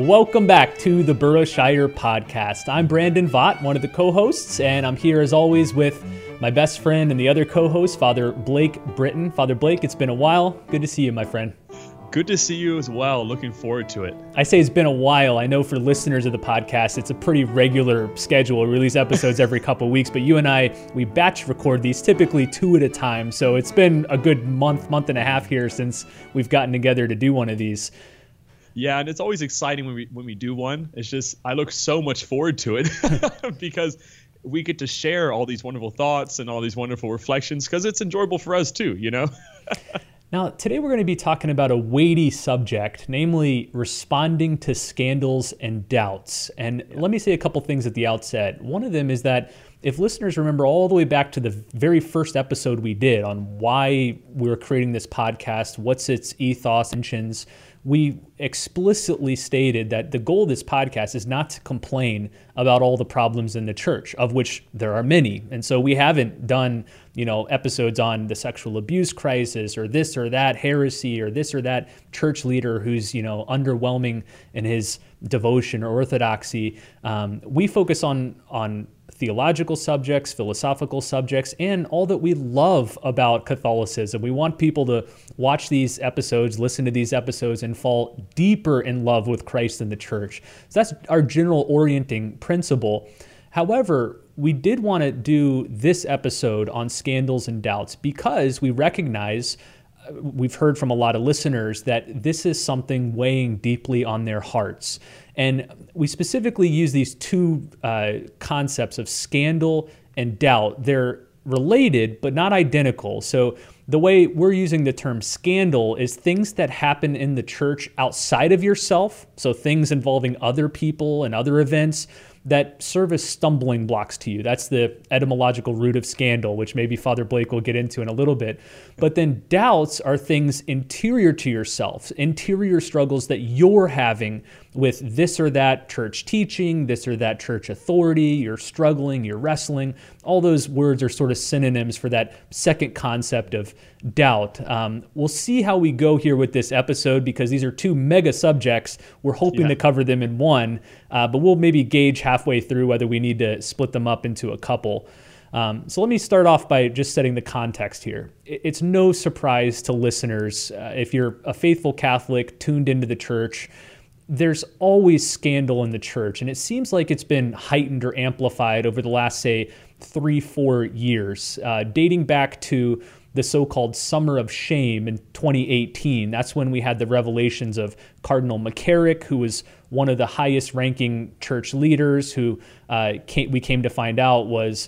Welcome back to the Boroshire Podcast. I'm Brandon Vaught, one of the co-hosts, and I'm here as always with my best friend and the other co-host, Father Blake Britton. Father Blake, it's been a while. Good to see you, my friend. Good to see you as well. Looking forward to it. I say it's been a while. I know for listeners of the podcast, it's a pretty regular schedule. We release episodes every couple of weeks, but you and I, we batch record these typically 2 at a time. So it's been a good month and a half here since we've gotten together to do one of these. Yeah, and it's always exciting when we do one. It's just, I look so much forward to it because we get to share all these wonderful thoughts and all these wonderful reflections because it's enjoyable for us too, you know? Now, today we're going to be talking about a weighty subject, namely responding to scandals and doubts. And let me say a couple things at the outset. One of them is that if listeners remember all the way back to the very first episode we did on why we're creating this podcast, what's its ethos, intentions, we explicitly stated that the goal of this podcast is not to complain about all the problems in the church, of which there are many. And so we haven't done, episodes on the sexual abuse crisis or this or that heresy or this or that church leader who's, underwhelming in his devotion or orthodoxy. We focus on theological subjects, philosophical subjects, and all that we love about Catholicism. We want people to watch these episodes, listen to these episodes, and fall deeper in love with Christ and the church. So that's our general orienting principle. However, we did want to do this episode on scandals and doubts because we recognize, we've heard from a lot of listeners that this is something weighing deeply on their hearts. And we specifically use these two concepts of scandal and doubt. They're related, but not identical. So the way we're using the term scandal is things that happen in the church outside of yourself. So things involving other people and other events that serve as stumbling blocks to you. That's the etymological root of scandal, which maybe Father Blake will get into in a little bit. But then doubts are things interior to yourself, interior struggles that you're having with this or that church teaching, this or that church authority. You're struggling, you're wrestling. All those words are sort of synonyms for that second concept of doubt. We'll see how we go here with this episode because these are two mega subjects. We're hoping to cover them in one, but we'll maybe gauge halfway through whether we need to split them up into a couple. So let me start off by just setting the context here. It's no surprise to listeners, if you're a faithful Catholic tuned into the church, there's always scandal in the church, and it seems like it's been heightened or amplified over the last, say, 3-4 years, dating back to the so-called Summer of Shame in 2018. That's when we had the revelations of Cardinal McCarrick, who was one of the highest-ranking church leaders, who we came to find out was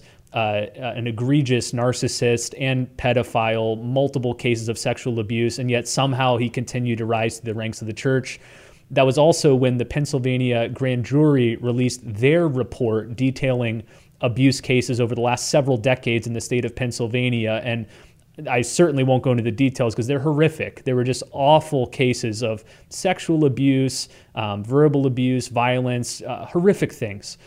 an egregious narcissist and pedophile, multiple cases of sexual abuse, and yet somehow he continued to rise to the ranks of the church. That was also when the Pennsylvania grand jury released their report detailing abuse cases over the last several decades in the state of Pennsylvania. And I certainly won't go into the details because they're horrific. There were just awful cases of sexual abuse, verbal abuse, violence, horrific things.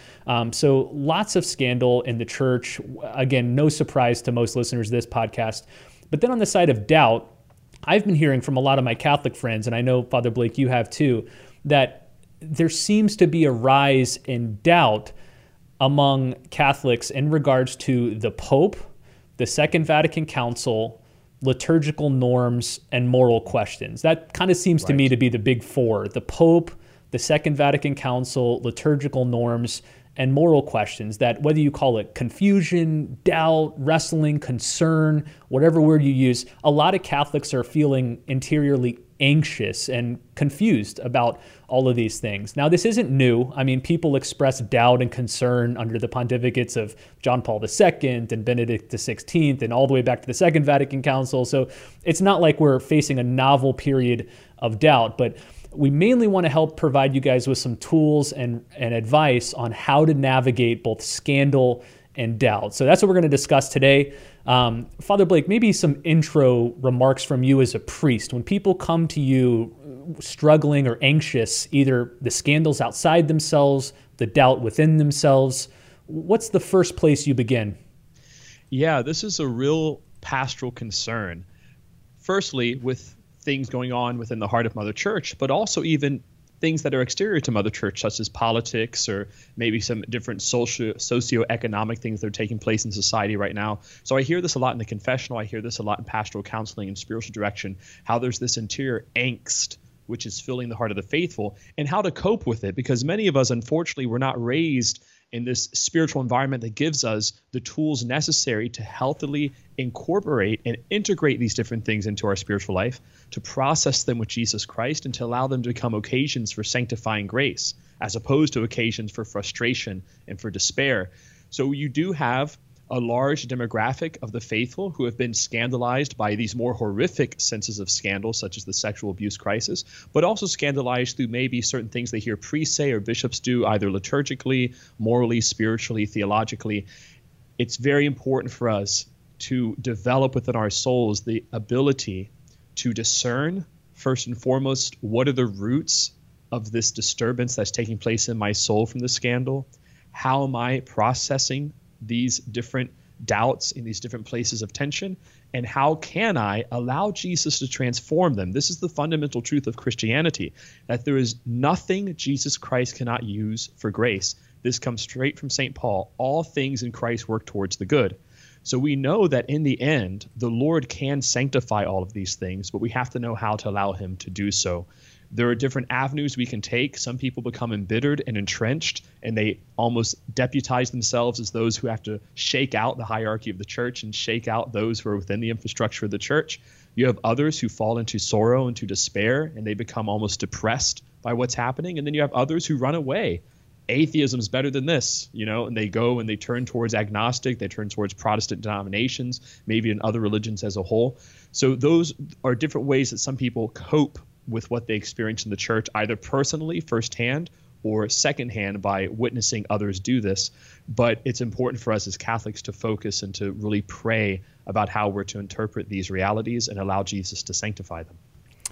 So lots of scandal in the church. Again, no surprise to most listeners of this podcast. But then on the side of doubt, I've been hearing from a lot of my Catholic friends, and I know, Father Blake, you have too, that there seems to be a rise in doubt among Catholics in regards to the Pope, the Second Vatican Council, liturgical norms, and moral questions. That kind of seems to me to be the big four: the Pope, the Second Vatican Council, liturgical norms, and moral questions. That whether you call it confusion, doubt, wrestling, concern, whatever word you use, a lot of Catholics are feeling interiorly anxious and confused about all of these things. Now, this isn't new. I mean, people express doubt and concern under the pontificates of John Paul II and Benedict XVI and all the way back to the Second Vatican Council. So it's not like we're facing a novel period of doubt, but we mainly want to help provide you guys with some tools and advice on how to navigate both scandal and doubt. So that's what we're going to discuss today. Father Blake, maybe some intro remarks from you as a priest. When people come to you struggling or anxious, either the scandals outside themselves, the doubt within themselves, what's the first place you begin? Yeah, this is a real pastoral concern. Firstly, with things going on within the heart of Mother Church, but also even things that are exterior to Mother Church, such as politics or maybe some different socioeconomic things that are taking place in society right now. So I hear this a lot in the confessional. I hear this a lot in pastoral counseling and spiritual direction, how there's this interior angst which is filling the heart of the faithful, and how to cope with it, because many of us, unfortunately, were not raised in this spiritual environment that gives us the tools necessary to healthily incorporate and integrate these different things into our spiritual life, to process them with Jesus Christ, and to allow them to become occasions for sanctifying grace, as opposed to occasions for frustration and for despair. So you do have a large demographic of the faithful who have been scandalized by these more horrific senses of scandal, such as the sexual abuse crisis, but also scandalized through maybe certain things they hear priests say or bishops do, either liturgically, morally, spiritually, theologically. It's very important for us to develop within our souls the ability to discern, first and foremost, what are the roots of this disturbance that's taking place in my soul from the scandal? How am I processing these different doubts in these different places of tension? And how can I allow Jesus to transform them? This is the fundamental truth of Christianity, that there is nothing Jesus Christ cannot use for grace. This comes straight from St. Paul. All things in Christ work towards the good. So we know that in the end, the Lord can sanctify all of these things, but we have to know how to allow him to do so. There are different avenues we can take. Some people become embittered and entrenched, and they almost deputize themselves as those who have to shake out the hierarchy of the church and shake out those who are within the infrastructure of the church. You have others who fall into sorrow and to despair, and they become almost depressed by what's happening. And then you have others who run away. Atheism is better than this, and they go and they turn towards agnostic, they turn towards Protestant denominations, maybe in other religions as a whole. So those are different ways that some people cope with what they experience in the church, either personally, firsthand, or secondhand by witnessing others do this. But it's important for us as Catholics to focus and to really pray about how we're to interpret these realities and allow Jesus to sanctify them.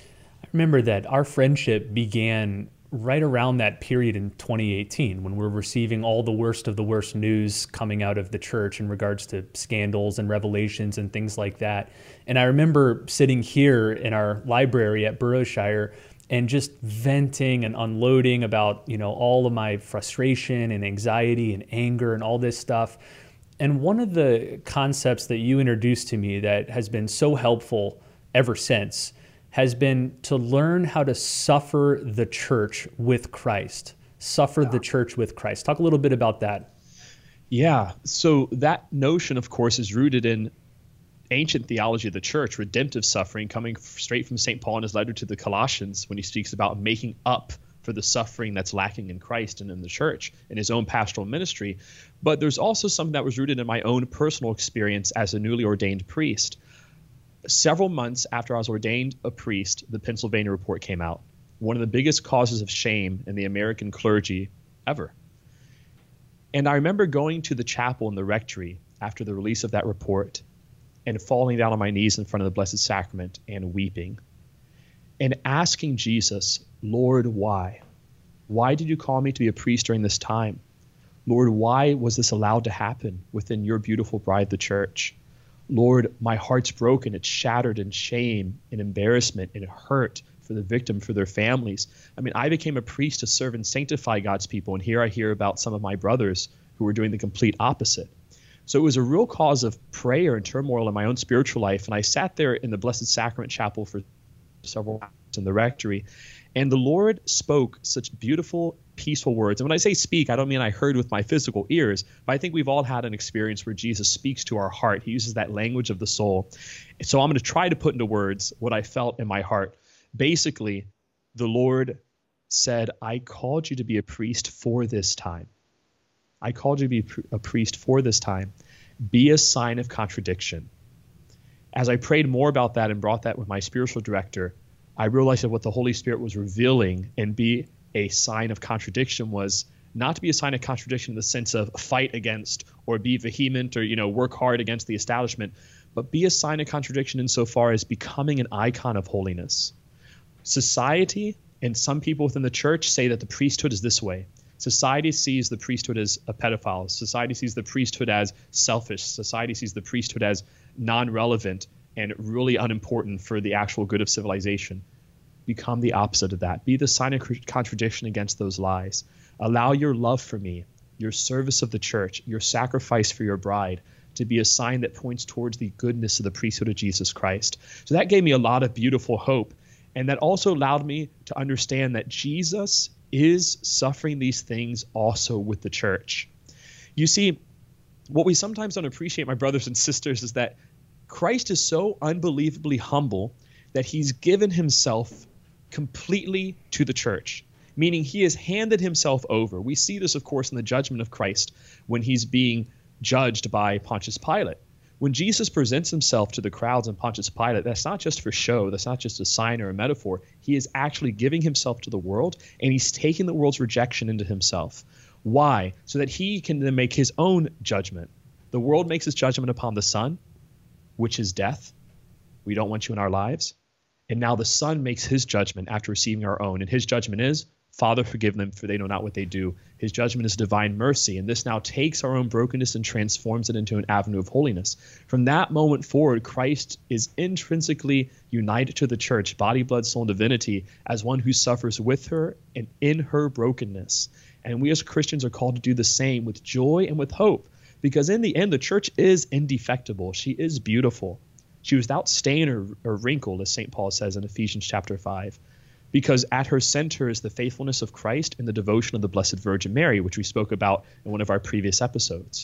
I remember that our friendship began right around that period in 2018, when we're receiving all the worst of the worst news coming out of the church in regards to scandals and revelations and things like that. And I remember sitting here in our library at Boroughshire and just venting and unloading about, all of my frustration and anxiety and anger and all this stuff. And one of the concepts that you introduced to me that has been so helpful ever since has been to learn how to suffer the church with Christ. Suffer the church with Christ. Talk a little bit about that. Yeah. So that notion, of course, is rooted in ancient theology of the church, redemptive suffering, coming straight from St. Paul in his letter to the Colossians, when he speaks about making up for the suffering that's lacking in Christ and in the church in his own pastoral ministry. But there's also something that was rooted in my own personal experience as a newly ordained priest. Several months after I was ordained a priest, the Pennsylvania Report came out. One of the biggest causes of shame in the American clergy ever. And I remember going to the chapel in the rectory after the release of that report and falling down on my knees in front of the Blessed Sacrament and weeping and asking Jesus, Lord, why? Why did you call me to be a priest during this time? Lord, why was this allowed to happen within your beautiful bride, the church? Lord, my heart's broken. It's shattered in shame and embarrassment and hurt for the victim, for their families. I mean, I became a priest to serve and sanctify God's people, and here I hear about some of my brothers who were doing the complete opposite. So it was a real cause of prayer and turmoil in my own spiritual life, and I sat there in the Blessed Sacrament Chapel for several hours in the rectory, and the Lord spoke such beautiful, peaceful words. And when I say speak, I don't mean I heard with my physical ears, but I think we've all had an experience where Jesus speaks to our heart. He uses that language of the soul. So I'm going to try to put into words what I felt in my heart. Basically, the Lord said, I called you to be a priest for this time. I called you to be a priest for this time. Be a sign of contradiction. As I prayed more about that and brought that with my spiritual director, I realized that what the Holy Spirit was revealing and be a sign of contradiction was not to be a sign of contradiction in the sense of fight against or be vehement or, work hard against the establishment, but be a sign of contradiction insofar as becoming an icon of holiness. Society and some people within the church say that the priesthood is this way. Society sees the priesthood as a pedophile. Society sees the priesthood as selfish. Society sees the priesthood as non-relevant and really unimportant for the actual good of civilization. become the opposite of that. Be the sign of contradiction against those lies. Allow your love for me, your service of the church, your sacrifice for your bride to be a sign that points towards the goodness of the priesthood of Jesus Christ. So that gave me a lot of beautiful hope. And that also allowed me to understand that Jesus is suffering these things also with the church. You see, what we sometimes don't appreciate, my brothers and sisters, is that Christ is so unbelievably humble that he's given himself completely to the church, meaning he has handed himself over. We see this, of course, in the judgment of Christ when he's being judged by Pontius Pilate. When Jesus presents himself to the crowds and Pontius Pilate, that's not just for show. That's not just a sign or a metaphor. He is actually giving himself to the world, and he's taking the world's rejection into himself. Why? So that he can then make his own judgment. The world makes its judgment upon the Son, which is death. We don't want you in our lives. And now the Son makes his judgment after receiving our own. And his judgment is, Father, forgive them, for they know not what they do. His judgment is divine mercy. And this now takes our own brokenness and transforms it into an avenue of holiness. From that moment forward, Christ is intrinsically united to the church, body, blood, soul, and divinity, as one who suffers with her and in her brokenness. And we as Christians are called to do the same with joy and with hope. Because in the end, the church is indefectible. She is beautiful. She was without stain or wrinkle, as St. Paul says in Ephesians chapter 5. Because at her center is the faithfulness of Christ and the devotion of the Blessed Virgin Mary, which we spoke about in one of our previous episodes.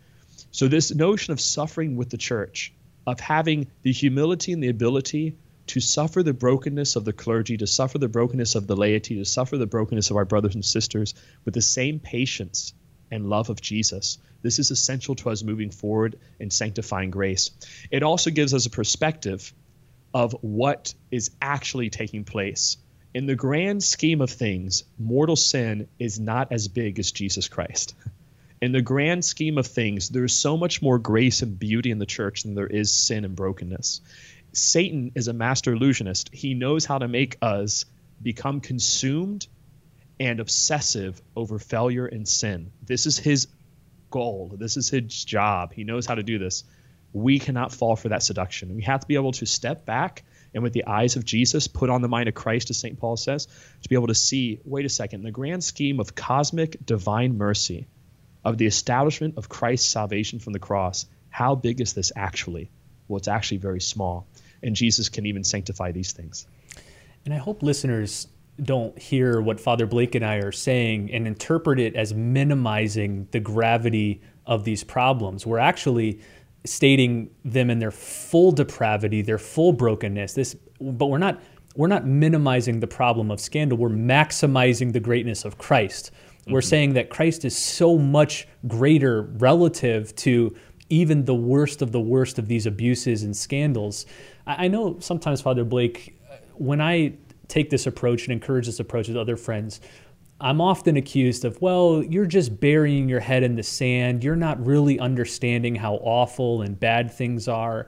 So this notion of suffering with the church, of having the humility and the ability to suffer the brokenness of the clergy, to suffer the brokenness of the laity, to suffer the brokenness of our brothers and sisters with the same patience and love of Jesus. This is essential to us moving forward in sanctifying grace. It also gives us a perspective of what is actually taking place. In the grand scheme of things, mortal sin is not as big as Jesus Christ. In the grand scheme of things, there's so much more grace and beauty in the church than there is sin and brokenness. Satan is a master illusionist. He knows how to make us become consumed and obsessive over failure and sin. This is his goal. This is his job. He knows how to do this. We cannot fall for that seduction. We have to be able to step back and with the eyes of Jesus, put on the mind of Christ, as St. Paul says, to be able to see, wait a second, in the grand scheme of cosmic divine mercy, of the establishment of Christ's salvation from the cross, how big is this actually? Well, it's actually very small. And Jesus can even sanctify these things. And I hope listeners don't hear what Father Blake and I are saying and interpret it as minimizing the gravity of these problems. We're actually stating them in their full depravity, their full brokenness. But we're not minimizing the problem of scandal. We're maximizing the greatness of Christ. We're saying that Christ is so much greater relative to even the worst of these abuses and scandals. I know sometimes, Father Blake, when I take this approach and encourage this approach with other friends, I'm often accused of, well, you're just burying your head in the sand. You're not really understanding how awful and bad things are.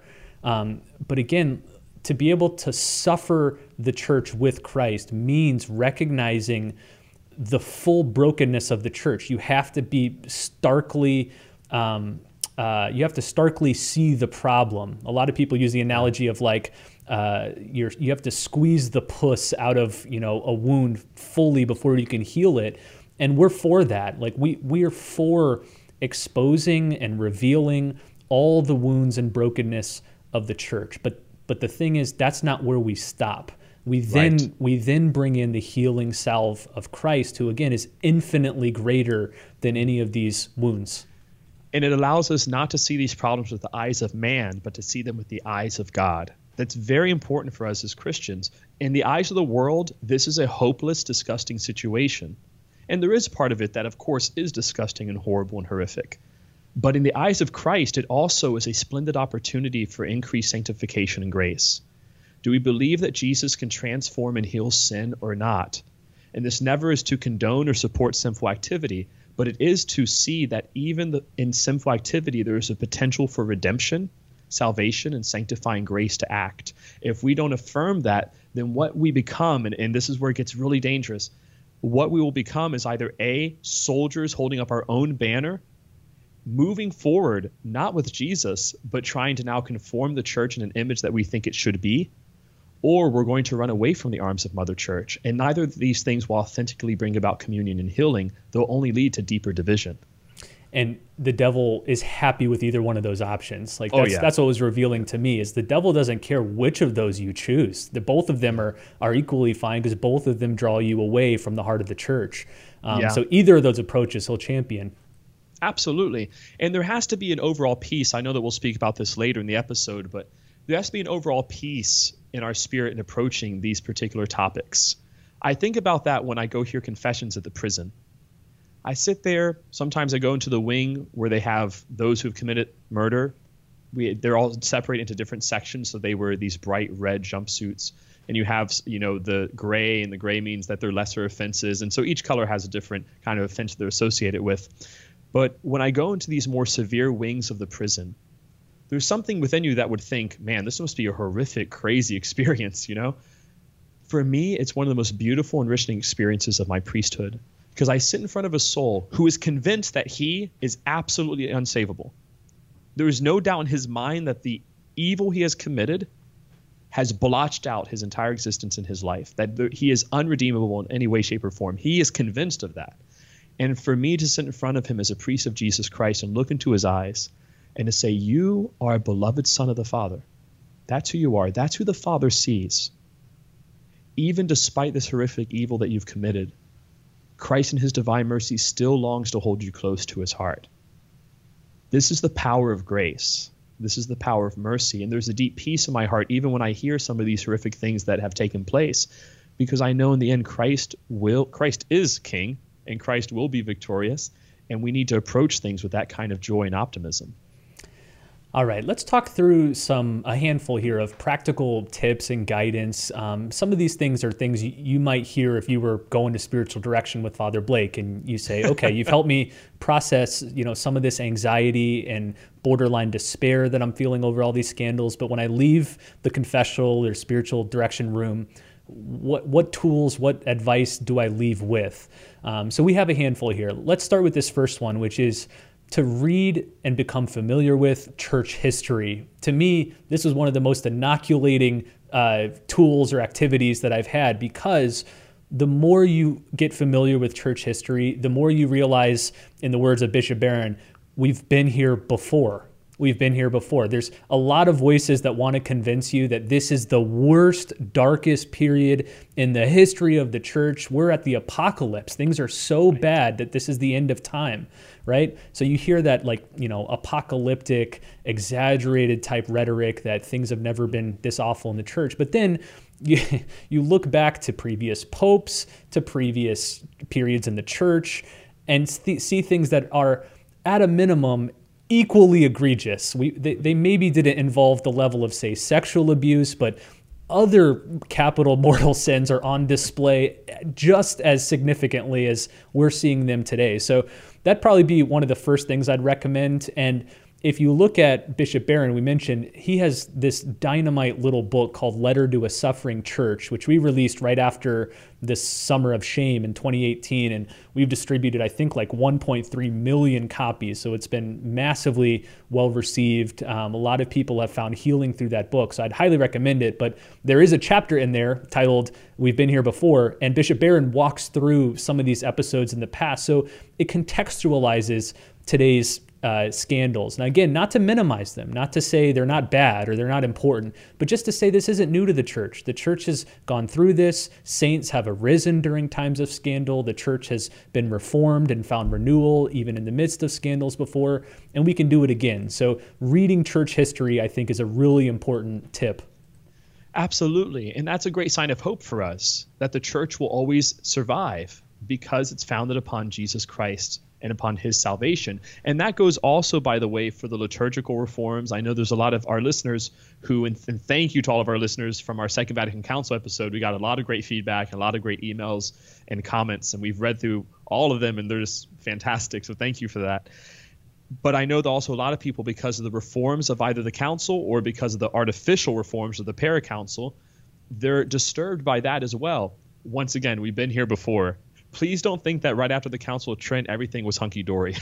But again, to be able to suffer the church with Christ means recognizing the full brokenness of the church. You have to be starkly, see the problem. A lot of people use the analogy of like, you have to squeeze the pus out of a wound fully before you can heal it, and we're for that. Like we are for exposing and revealing all the wounds and brokenness of the church. But the thing is, that's not where we stop. We then bring in the healing salve of Christ, who again is infinitely greater than any of these wounds. And it allows us not to see these problems with the eyes of man, but to see them with the eyes of God. That's very important for us as Christians. In the eyes of the world, this is a hopeless, disgusting situation. And there is part of it that, of course, is disgusting and horrible and horrific. But in the eyes of Christ, it also is a splendid opportunity for increased sanctification and grace. Do we believe that Jesus can transform and heal sin or not? And this never is to condone or support sinful activity, but it is to see that even in sinful activity, there is a potential for redemption, salvation, and sanctifying grace to act. If we don't affirm that, then what we become, and this is where it gets really dangerous, what we will become is either A, soldiers holding up our own banner, moving forward, not with Jesus, but trying to now conform the church in an image that we think it should be, or we're going to run away from the arms of Mother Church. And neither of these things will authentically bring about communion and healing. They'll only lead to deeper division. And the devil is happy with either one of those options. Like that's what was revealing to me, is the devil doesn't care which of those you choose. Both of them are equally fine, because both of them draw you away from the heart of the church. So either of those approaches he'll champion. Absolutely. And there has to be an overall peace. I know that we'll speak about this later in the episode, but there has to be an overall peace in our spirit in approaching these particular topics. I think about that when I go hear confessions at the prison. I sit there. Sometimes I go into the wing where they have those who've committed murder. They're all separated into different sections. So they wear these bright red jumpsuits, and you have, the gray, and the gray means that they're lesser offenses. And so each color has a different kind of offense they're associated with. But when I go into these more severe wings of the prison, there's something within you that would think, man, this must be a horrific, crazy experience, For me, it's one of the most beautiful, enriching experiences of my priesthood, because I sit in front of a soul who is convinced that he is absolutely unsavable. There is no doubt in his mind that the evil he has committed has blotched out his entire existence in his life, that he is unredeemable in any way, shape, or form. He is convinced of that. And for me to sit in front of him as a priest of Jesus Christ and look into his eyes and to say, you are a beloved son of the Father. That's who you are. That's who the Father sees. Even despite this horrific evil that you've committed, Christ in his divine mercy still longs to hold you close to his heart. This is the power of grace. This is the power of mercy. And there's a deep peace in my heart, even when I hear some of these horrific things that have taken place, because I know in the end Christ is king, and Christ will be victorious. And we need to approach things with that kind of joy and optimism. All right, let's talk through a handful here of practical tips and guidance. Some of these things are things you might hear if you were going to spiritual direction with Father Blake, and you say, okay, you've helped me process, some of this anxiety and borderline despair that I'm feeling over all these scandals. But when I leave the confessional or spiritual direction room, what tools, what advice do I leave with? So we have a handful here. Let's start with this first one, which is to read and become familiar with church history. To me, this was one of the most inoculating tools or activities that I've had, because the more you get familiar with church history, the more you realize, in the words of Bishop Barron, we've been here before. We've been here before. There's a lot of voices that want to convince you that this is the worst, darkest period in the history of the church. We're at the apocalypse. Things are so bad that this is the end of time, right? So you hear that apocalyptic, exaggerated type rhetoric that things have never been this awful in the church. But then you look back to previous popes, to previous periods in the church, and see things that are, at a minimum, equally egregious. They maybe didn't involve the level of, say, sexual abuse, but other capital mortal sins are on display just as significantly as we're seeing them today. So that'd probably be one of the first things I'd recommend. And if you look at Bishop Barron, we mentioned, he has this dynamite little book called Letter to a Suffering Church, which we released right after this Summer of Shame in 2018. And we've distributed, I think, 1.3 million copies. So it's been massively well received. A lot of people have found healing through that book. So I'd highly recommend it. But there is a chapter in there titled We've Been Here Before. And Bishop Barron walks through some of these episodes in the past. So it contextualizes today's scandals. Now, again, not to minimize them, not to say they're not bad or they're not important, but just to say this isn't new to the church. The church has gone through this. Saints have arisen during times of scandal. The church has been reformed and found renewal even in the midst of scandals before, and we can do it again. So reading church history, I think, is a really important tip. Absolutely. And that's a great sign of hope for us, that the church will always survive because it's founded upon Jesus Christ and upon his salvation. And that goes also, by the way, for the liturgical reforms. I know there's a lot of our listeners who, and thank you to all of our listeners from our Second Vatican Council episode. We got a lot of great feedback, and a lot of great emails and comments, and we've read through all of them, and they're just fantastic. So thank you for that. But I know that also a lot of people, because of the reforms of either the council or because of the artificial reforms of the paracouncil, they're disturbed by that as well. Once again, we've been here before. Please don't think that right after the Council of Trent, everything was hunky-dory.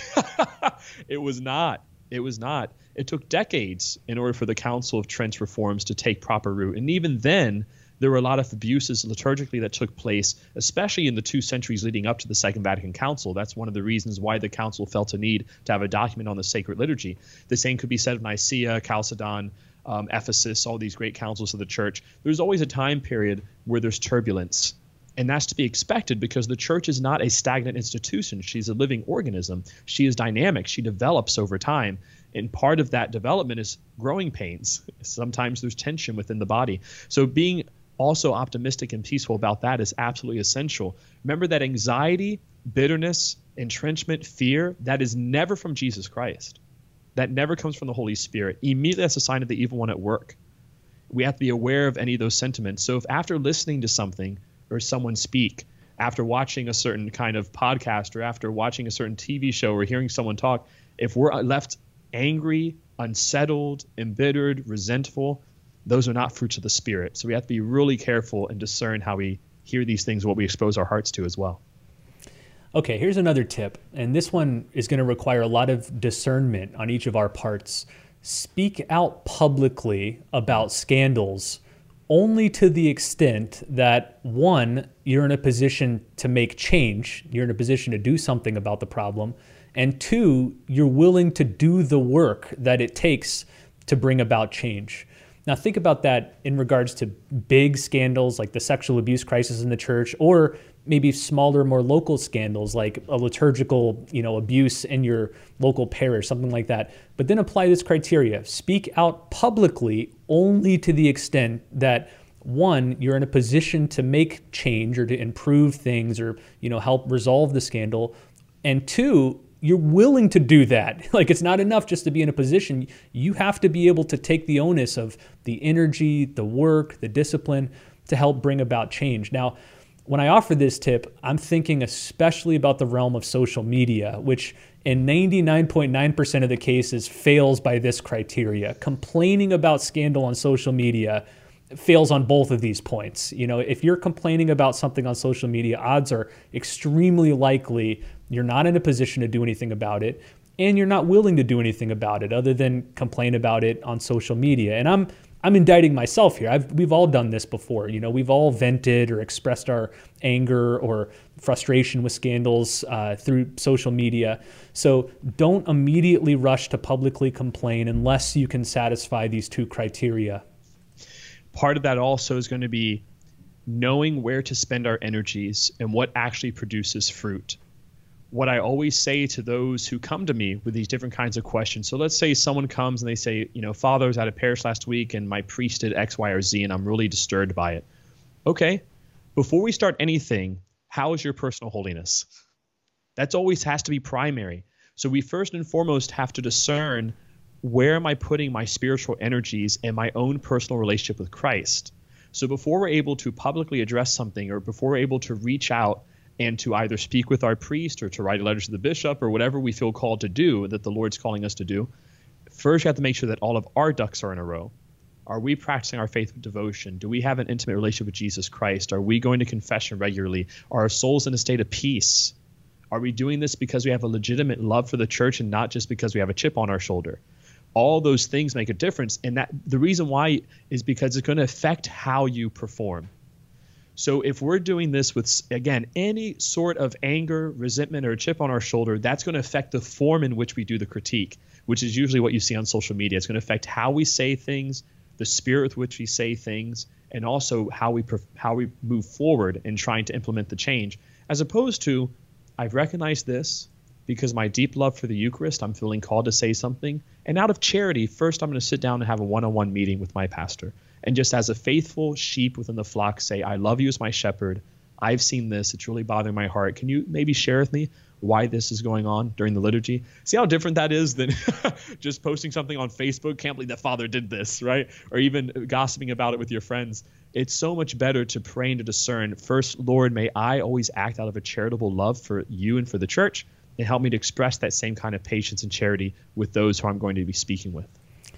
It was not. It was not. It took decades in order for the Council of Trent's reforms to take proper root. And even then, There were a lot of abuses liturgically that took place, especially in the 2 centuries leading up to the Second Vatican Council. That's one of the reasons why the council felt a need to have a document on the sacred liturgy. The same could be said of Nicaea, Chalcedon, Ephesus, all these great councils of the church. There's always a time period where there's turbulence. And that's to be expected because the church is not a stagnant institution. She's a living organism. She is dynamic. She develops over time. And part of that development is growing pains. Sometimes there's tension within the body. So being also optimistic and peaceful about that is absolutely essential. Remember that anxiety, bitterness, entrenchment, fear, that is never from Jesus Christ. That never comes from the Holy Spirit. Immediately that's a sign of the evil one at work. We have to be aware of any of those sentiments. So if after listening to something or someone speak, after watching a certain kind of podcast or after watching a certain TV show or hearing someone talk, if we're left angry, unsettled, embittered, resentful, those are not fruits of the Spirit. So we have to be really careful and discern how we hear these things, what we expose our hearts to as well. Okay, here's another tip, and this one is going to require a lot of discernment on each of our parts. Speak out publicly about scandals only to the extent that, one, you're in a position to make change, you're in a position to do something about the problem, and two, you're willing to do the work that it takes to bring about change. Now think about that in regards to big scandals like the sexual abuse crisis in the church, or maybe smaller, more local scandals like a liturgical, abuse in your local parish, something like that. But then apply this criteria. Speak out publicly only to the extent that, one, you're in a position to make change or to improve things or, help resolve the scandal. And two, you're willing to do that. Like, it's not enough just to be in a position. You have to be able to take the onus of the energy, the work, the discipline to help bring about change. Now, when I offer this tip, I'm thinking especially about the realm of social media, which in 99.9% of the cases fails by this criteria. Complaining about scandal on social media fails on both of these points. If you're complaining about something on social media, odds are extremely likely you're not in a position to do anything about it, and you're not willing to do anything about it other than complain about it on social media. And I'm indicting myself here. We've all done this before. We've all vented or expressed our anger or frustration with scandals through social media. So don't immediately rush to publicly complain unless you can satisfy these two criteria. Part of that also is going to be knowing where to spend our energies and what actually produces fruit. What I always say to those who come to me with these different kinds of questions. So let's say someone comes and they say, Father, I was at a parish last week and my priest did X, Y, or Z, and I'm really disturbed by it. Okay, before we start anything, how is your personal holiness? That's always has to be primary. So we first and foremost have to discern, where am I putting my spiritual energies and my own personal relationship with Christ? So before we're able to publicly address something, or before we're able to reach out and to either speak with our priest or to write a letter to the bishop or whatever we feel called to do that the Lord's calling us to do, first you have to make sure that all of our ducks are in a row. Are we practicing our faith with devotion? Do we have an intimate relationship with Jesus Christ? Are we going to confession regularly? Are our souls in a state of peace? Are we doing this because we have a legitimate love for the church and not just because we have a chip on our shoulder? All those things make a difference, and that the reason why is because it's going to affect how you perform. So if we're doing this with, again, any sort of anger, resentment, or a chip on our shoulder, that's going to affect the form in which we do the critique, which is usually what you see on social media. It's going to affect how we say things, the spirit with which we say things, and also how we move forward in trying to implement the change, as opposed to, I've recognized this because my deep love for the Eucharist, I'm feeling called to say something, and out of charity, first I'm going to sit down and have a one-on-one meeting with my pastor. And just as a faithful sheep within the flock say, I love you as my shepherd. I've seen this. It's really bothering my heart. Can you maybe share with me why this is going on during the liturgy? See how different that is than just posting something on Facebook. Can't believe that Father did this, right? Or even gossiping about it with your friends. It's so much better to pray and to discern. First, Lord, may I always act out of a charitable love for you and for the church, and help me to express that same kind of patience and charity with those who I'm going to be speaking with.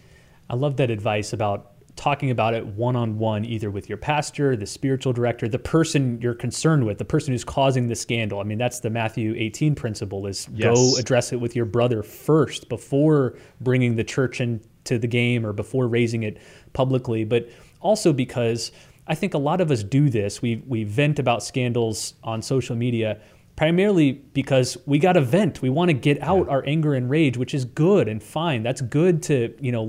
I love that advice about talking about it one-on-one, either with your pastor, the spiritual director, the person you're concerned with, the person who's causing the scandal. I mean, that's the Matthew 18 principle is Go address it with your brother first before bringing the church into the game or before raising it publicly. But also because I think a lot of us do this. We vent about scandals on social media primarily because we got to vent. We want to get out our anger and rage, which is good and fine. That's good to,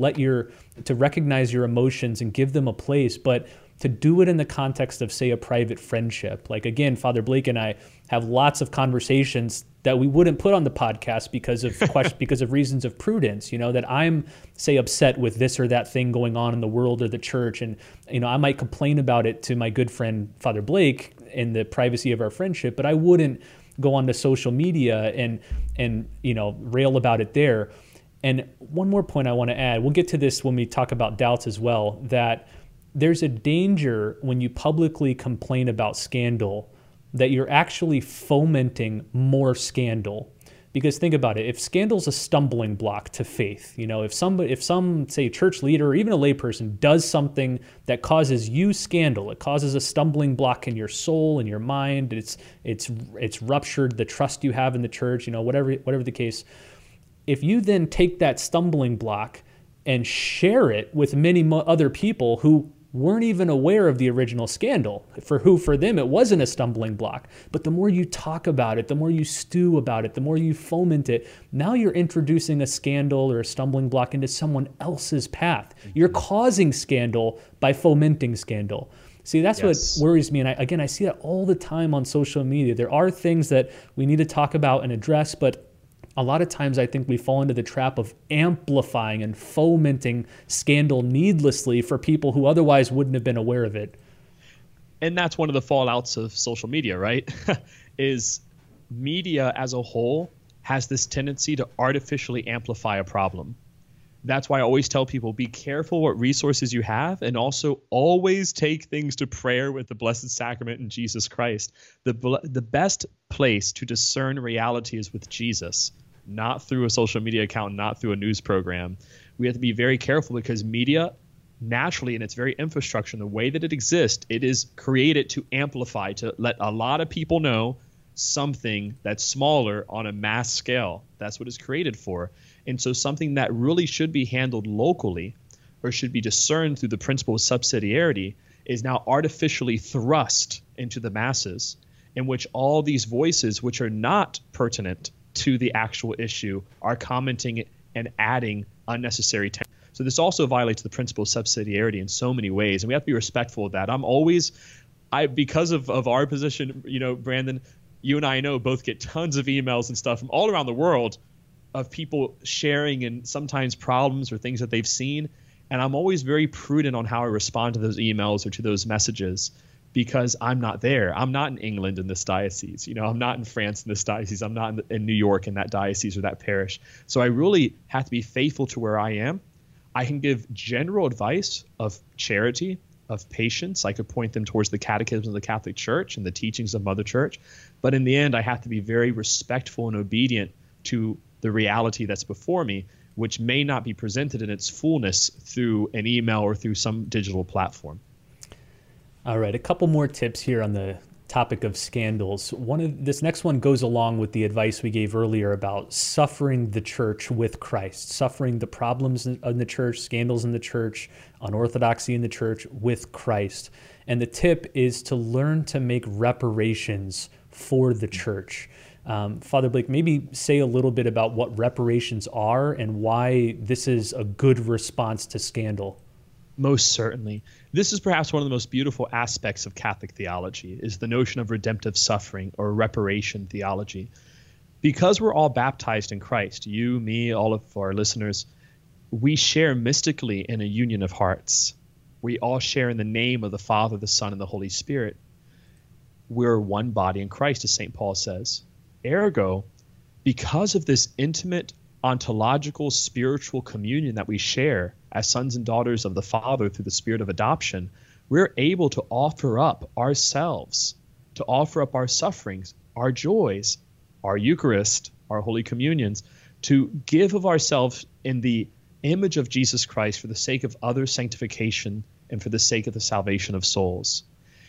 to recognize your emotions and give them a place, but to do it in the context of, say, a private friendship. Like, again, Father Blake and I have lots of conversations that we wouldn't put on the podcast because of reasons of prudence, that I'm, say, upset with this or that thing going on in the world or the church. And, I might complain about it to my good friend, Father Blake, in the privacy of our friendship, but I wouldn't go onto social media and rail about it there. And one more point I want to add, we'll get to this when we talk about doubts as well, that there's a danger when you publicly complain about scandal that you're actually fomenting more scandal. Because think about it, if scandal's a stumbling block to faith, if some, say, church leader or even a layperson does something that causes you scandal, it causes a stumbling block in your soul and your mind, it's ruptured the trust you have in the church, whatever the case. If you then take that stumbling block and share it with many other people who weren't even aware of the original scandal, for them it wasn't a stumbling block. But the more you talk about it, the more you stew about it, the more you foment it, now you're introducing a scandal or a stumbling block into someone else's path. You're causing scandal by fomenting scandal. See, that's what worries me. And I see that all the time on social media. There are things that we need to talk about and address, but a lot of times I think we fall into the trap of amplifying and fomenting scandal needlessly for people who otherwise wouldn't have been aware of it. And that's one of the fallouts of social media, right? Is media as a whole has this tendency to artificially amplify a problem. That's why I always tell people, be careful what resources you have, and also always take things to prayer with the Blessed Sacrament and Jesus Christ. The best place to discern reality is with Jesus, not through a social media account, not through a news program. We have to be very careful because media, naturally, in its very infrastructure, in the way that it exists, it is created to amplify, to let a lot of people know something that's smaller on a mass scale. That's what it's created for. And so something that really should be handled locally or should be discerned through the principle of subsidiarity is now artificially thrust into the masses, in which all these voices, which are not pertinent to the actual issue, are commenting and adding unnecessary tension. So this also violates the principle of subsidiarity in so many ways, and we have to be respectful of that. Because of our position, Brandon, you and I know both get tons of emails and stuff from all around the world of people sharing and sometimes problems or things that they've seen. And I'm always very prudent on how I respond to those emails or to those messages because I'm not there. I'm not in England in this diocese. I'm not in France in this diocese. I'm not in New York in that diocese or that parish. So I really have to be faithful to where I am. I can give general advice of charity, of patience. I could point them towards the catechism of the Catholic Church and the teachings of Mother Church. But in the end, I have to be very respectful and obedient to the reality that's before me, which may not be presented in its fullness through an email or through some digital platform. All right, a couple more tips here on the topic of scandals. This next one goes along with the advice we gave earlier about suffering the church with Christ, suffering the problems in the church, scandals in the church, unorthodoxy in the church with Christ. And the tip is to learn to make reparations for the church. Father Blake, maybe say a little bit about what reparations are and why this is a good response to scandal. Most certainly. This is perhaps one of the most beautiful aspects of Catholic theology, is the notion of redemptive suffering or reparation theology. Because we're all baptized in Christ, you, me, all of our listeners, we share mystically in a union of hearts. We all share in the name of the Father, the Son, and the Holy Spirit. We're one body in Christ, as St. Paul says. Ergo, because of this intimate ontological spiritual communion that we share as sons and daughters of the Father through the Spirit of adoption, we're able to offer up ourselves, to offer up our sufferings, our joys, our Eucharist, our Holy Communions, to give of ourselves in the image of Jesus Christ for the sake of other sanctification and for the sake of the salvation of souls.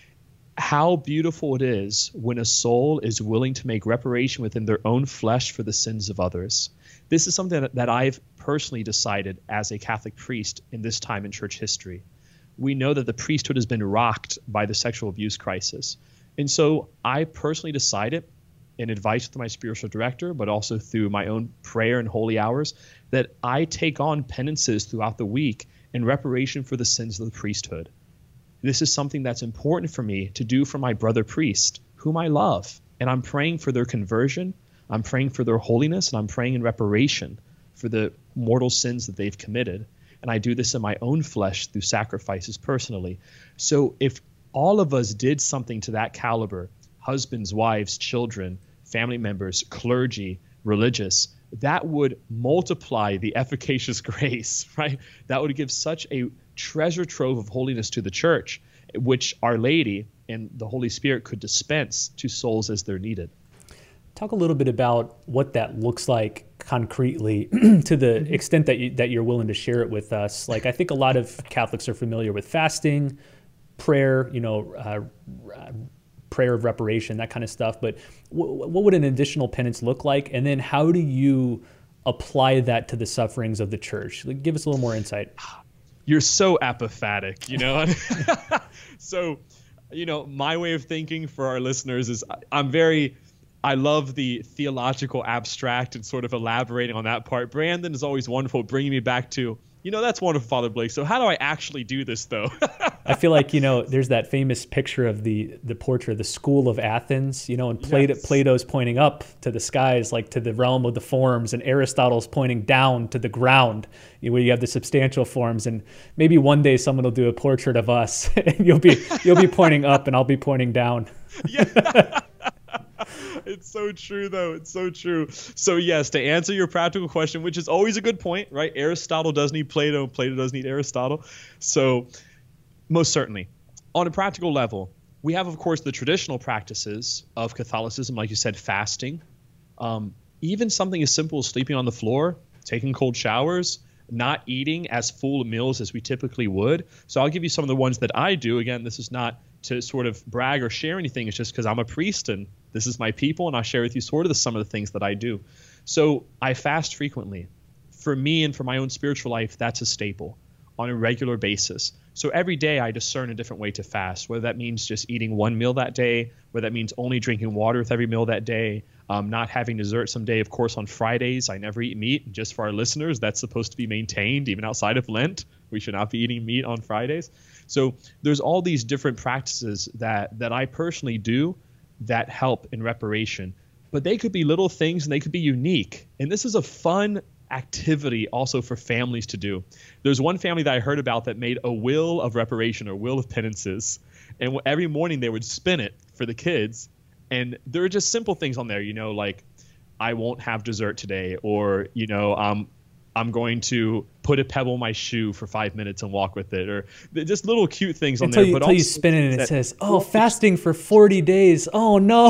How beautiful it is when a soul is willing to make reparation within their own flesh for the sins of others. This is something that I've personally decided as a Catholic priest in this time in church history. we know that the priesthood has been rocked by the sexual abuse crisis. And so I personally decided, in advice with my spiritual director, but also through my own prayer and holy hours, that I take on penances throughout the week in reparation for the sins of the priesthood. This is something that's important for me to do for my brother priest, whom I love. And I'm praying for their conversion, I'm praying for their holiness, and I'm praying in reparation for the mortal sins that they've committed. And I do this in my own flesh through sacrifices personally. So if all of us did something to that caliber, husbands, wives, children, family members, clergy, religious, that would multiply the efficacious grace, right? That would give such a treasure trove of holiness to the church, which Our Lady and the Holy Spirit could dispense to souls as they're needed. Talk a little bit about what that looks like concretely to the extent that you're willing to share it with us. Like, I think a lot of Catholics are familiar with fasting, prayer, prayer of reparation, that kind of stuff. But what would an additional penance look like? And then how do you apply that to the sufferings of the church? Like, give us a little more insight. You're so apophatic, So, my way of thinking for our listeners is I love the theological abstract and sort of elaborating on that part. Brandon is always wonderful bringing me back to, that's wonderful, Father Blake. So how do I actually do this, though? I feel like, there's that famous picture of the portrait, the School of Athens, and Plato's pointing up to the skies, like to the realm of the forms, and Aristotle's pointing down to the ground, where you have the substantial forms. And maybe one day someone will do a portrait of us, and you'll be pointing up, and I'll be pointing down. Yeah. It's so true, though. It's so true. So, yes, to answer your practical question, which is always a good point, right? Aristotle does need Plato, and Plato does need Aristotle. So, most certainly. On a practical level, we have, of course, the traditional practices of Catholicism, like you said, fasting. Even something as simple as sleeping on the floor, taking cold showers, not eating as full meals as we typically would. So I'll give you some of the ones that I do. Again, this is not to sort of brag or share anything. It's just because I'm a priest and this is my people, and I'll share with you sort of some of the things that I do. So I fast frequently. For me and for my own spiritual life, that's a staple on a regular basis. So every day I discern a different way to fast, whether that means just eating one meal that day, whether that means only drinking water with every meal that day, not having dessert someday. Of course, on Fridays, I never eat meat. Just for our listeners, that's supposed to be maintained even outside of Lent. We should not be eating meat on Fridays. So there's all these different practices that I personally do that help in reparation. But they could be little things and they could be unique. And this is a fun activity also for families to do. There's one family that I heard about that made a will of reparation or will of penances. And every morning they would spin it for the kids. And there are just simple things on there, like I won't have dessert today, or, I'm going to put a pebble in my shoe for 5 minutes and walk with it, or just little cute things on there. But until you spin it and it says, fasting for 40 days. Oh, no.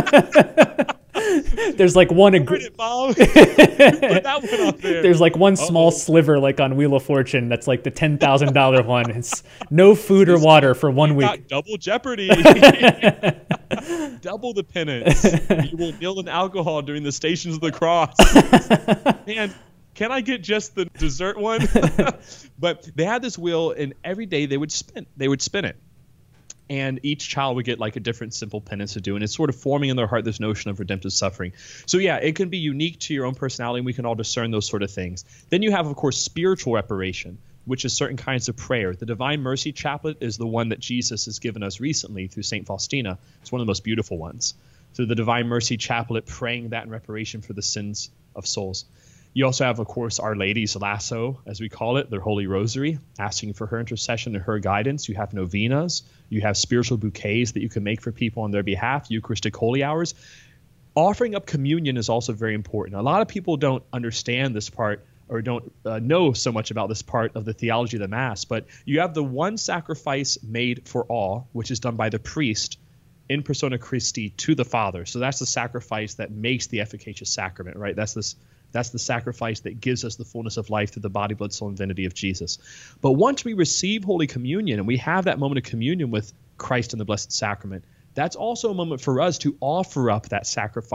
There's like one. Put that one up there. There's like one small sliver, like on Wheel of Fortune, that's like the $10,000 one. It's no food or water for 1 week. Double jeopardy. Double the penance. You will kneel in alcohol during the Stations of the Cross. Man, can I get just the dessert one? But they had this wheel, and every day they would spin it. And each child would get like a different simple penance to do. And it's sort of forming in their heart this notion of redemptive suffering. So yeah, it can be unique to your own personality, and we can all discern those sort of things. Then you have, of course, spiritual reparation, which is certain kinds of prayer. The Divine Mercy Chaplet is the one that Jesus has given us recently through St. Faustina. It's one of the most beautiful ones. So the Divine Mercy Chaplet, praying that in reparation for the sins of souls. You also have, of course, Our Lady's Lasso, as we call it, their Holy Rosary, asking for her intercession and her guidance. You have novenas. You have spiritual bouquets that you can make for people on their behalf, Eucharistic holy hours. Offering up communion is also very important. A lot of people don't understand this part or don't know so much about this part of the theology of the Mass, but you have the one sacrifice made for all, which is done by the priest in persona Christi to the Father. So that's the sacrifice that makes the efficacious sacrament, right? That's the sacrifice that gives us the fullness of life through the body, blood, soul, and divinity of Jesus. But once we receive Holy Communion and we have that moment of communion with Christ in the Blessed Sacrament, that's also a moment for us to offer up that sacrifice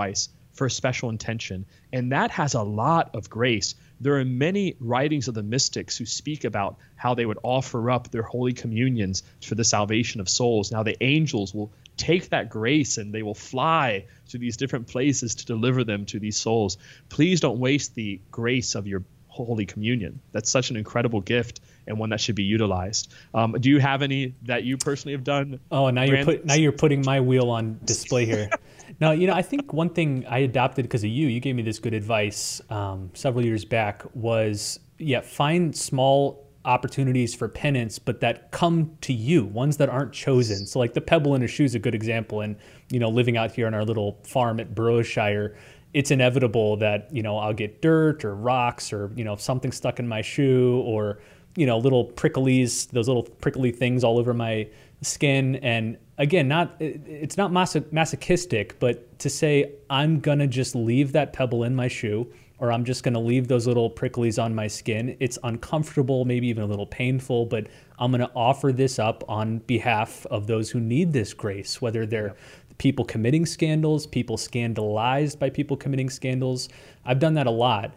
for a special intention. And that has a lot of grace. There are many writings of the mystics who speak about how they would offer up their holy communions for the salvation of souls. Now the angels will take that grace and they will fly to these different places to deliver them to these souls. Please don't waste the grace of your Holy Communion. That's such an incredible gift and one that should be utilized. Do you have any that you personally have done? Oh, now you're putting my wheel on display here. No, I think one thing I adopted because of you gave me this good advice several years back was, find small opportunities for penance, but that come to you, ones that aren't chosen. So like the pebble in a shoe is a good example. And, living out here on our little farm at Burrowshire, it's inevitable that, I'll get dirt or rocks or, something stuck in my shoe or, little those little prickly things all over my skin. And again, it's not masochistic, but to say, I'm going to just leave that pebble in my shoe, or I'm just going to leave those little pricklies on my skin. It's uncomfortable, maybe even a little painful, but I'm going to offer this up on behalf of those who need this grace, whether they're people committing scandals, people scandalized by people committing scandals. I've done that a lot.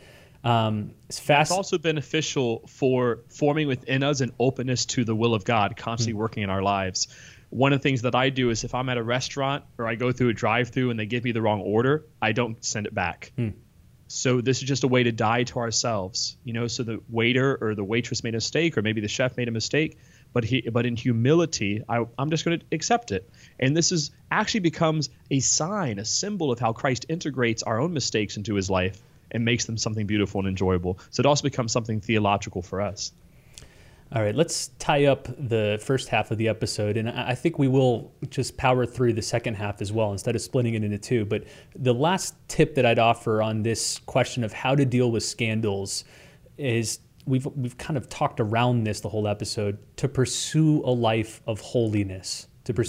It's also beneficial for forming within us an openness to the will of God, constantly working in our lives. One of the things that I do is if I'm at a restaurant or I go through a drive-through and they give me the wrong order, I don't send it back. So this is just a way to die to ourselves, so the waiter or the waitress made a mistake, or maybe the chef made a mistake, but in humility, I'm just going to accept it. And this actually becomes a sign, a symbol of how Christ integrates our own mistakes into his life and makes them something beautiful and enjoyable. So it also becomes something theological for us. All right, let's tie up the first half of the episode, and I think we will just power through the second half as well instead of splitting it into two. But the last tip that I'd offer on this question of how to deal with scandals is we've kind of talked around this the whole episode, to pursue a life of holiness,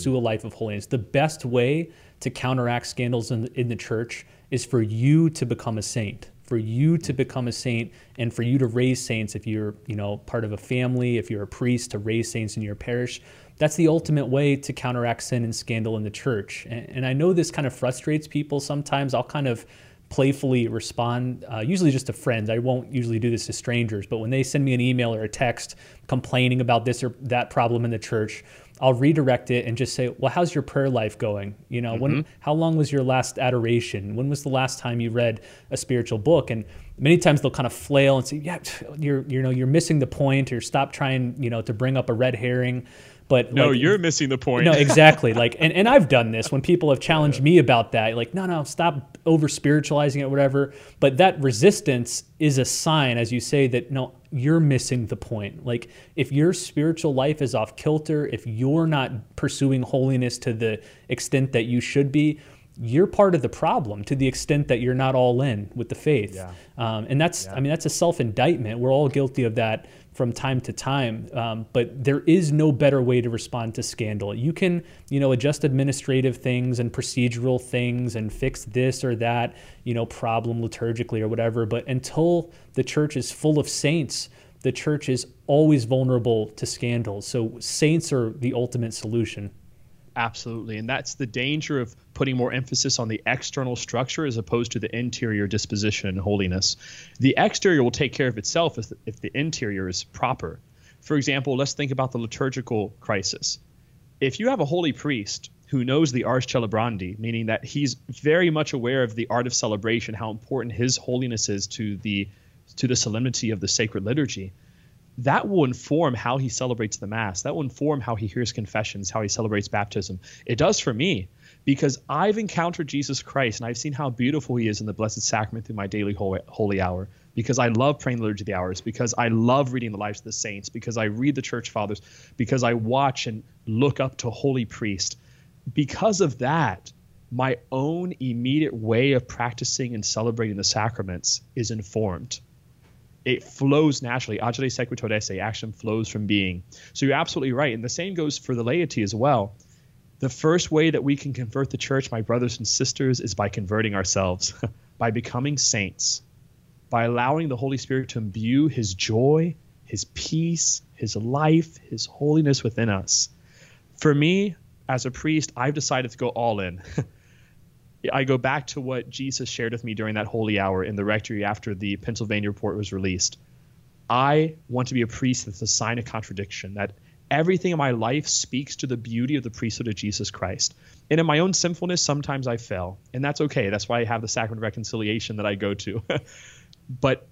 The best way to counteract scandals in the church is for you to become a saint. And for you to raise saints. If you're, part of a family, if you're a priest, to raise saints in your parish. That's the ultimate way to counteract sin and scandal in the church. And I know this kind of frustrates people sometimes. I'll kind of playfully respond, usually just to friends. I won't usually do this to strangers, but when they send me an email or a text complaining about this or that problem in the church, I'll redirect it and just say, well, how's your prayer life going? How long was your last adoration? When was the last time you read a spiritual book? And many times they'll kind of flail and say, you're missing the point, or stop trying, to bring up a red herring. But no, you're missing the point. No, exactly. And I've done this when people have challenged me about that. No, stop over spiritualizing it, whatever. But that resistance is a sign, as you say, that no, you're missing the point. If your spiritual life is off kilter, if you're not pursuing holiness to the extent that you should be, you're part of the problem to the extent that you're not all in with the faith. And that's a self-indictment. We're all guilty of that from time to time. But there is no better way to respond to scandal. You can, adjust administrative things and procedural things and fix this or that, problem liturgically or whatever. But until the church is full of saints, the church is always vulnerable to scandals. So saints are the ultimate solution. Absolutely. And that's the danger of putting more emphasis on the external structure as opposed to the interior disposition and holiness. The exterior will take care of itself if the interior is proper. For example, let's think about the liturgical crisis. If you have a holy priest who knows the ars celebrandi, meaning that he's very much aware of the art of celebration, how important his holiness is to the solemnity of the sacred liturgy, that will inform how he celebrates the Mass. That will inform how he hears confessions, how he celebrates baptism. It does for me, because I've encountered Jesus Christ and I've seen how beautiful he is in the Blessed Sacrament through my daily holy hour, because I love praying the Liturgy of the Hours, because I love reading the lives of the saints, because I read the Church Fathers, because I watch and look up to holy priest. Because of that, my own immediate way of practicing and celebrating the sacraments is informed. It flows naturally. Agere sequitur esse, action flows from being. So you're absolutely right. And the same goes for the laity as well. The first way that we can convert the church, my brothers and sisters, is by converting ourselves, by becoming saints, by allowing the Holy Spirit to imbue his joy, his peace, his life, his holiness within us. For me, as a priest, I've decided to go all in. I go back to what Jesus shared with me during that holy hour in the rectory after the Pennsylvania report was released. I want to be a priest that's a sign of contradiction, that everything in my life speaks to the beauty of the priesthood of Jesus Christ. And in my own sinfulness, sometimes I fail, and that's okay. That's why I have the sacrament of reconciliation that I go to. But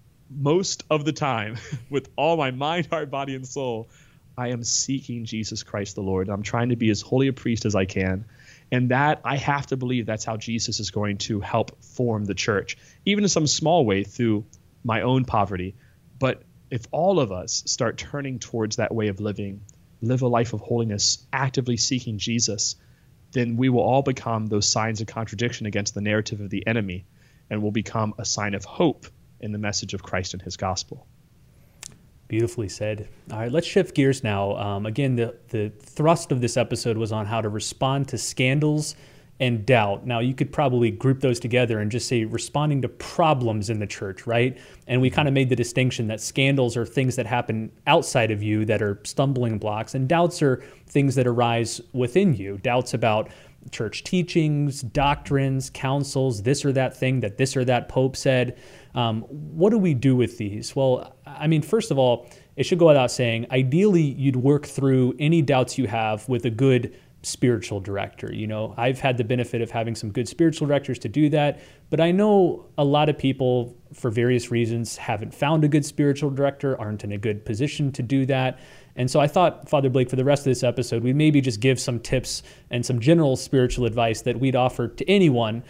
most of the time, with all my mind, heart, body, and soul, I am seeking Jesus Christ the Lord. I'm trying to be as holy a priest as I can. And that, I have to believe that's how Jesus is going to help form the church, even in some small way through my own poverty. But if all of us start turning towards that way of living, live a life of holiness, actively seeking Jesus, then we will all become those signs of contradiction against the narrative of the enemy, and will become a sign of hope in the message of Christ and his gospel. Beautifully said. All right, let's shift gears now. Again, the thrust of this episode was on how to respond to scandals and doubt. Now, you could probably group those together and just say responding to problems in the church, right? And we kind of made the distinction that scandals are things that happen outside of you that are stumbling blocks, and doubts are things that arise within you. Doubts about church teachings, doctrines, councils, this or that thing that this or that pope said. What do we do with these? Well, I mean, first of all, it should go without saying, ideally, you'd work through any doubts you have with a good spiritual director. You know, I've had the benefit of having some good spiritual directors to do that, but I know a lot of people, for various reasons, haven't found a good spiritual director, aren't in a good position to do that. And so I thought, Father Blake, for the rest of this episode, we'd maybe just give some tips and some general spiritual advice that we'd offer to anyone.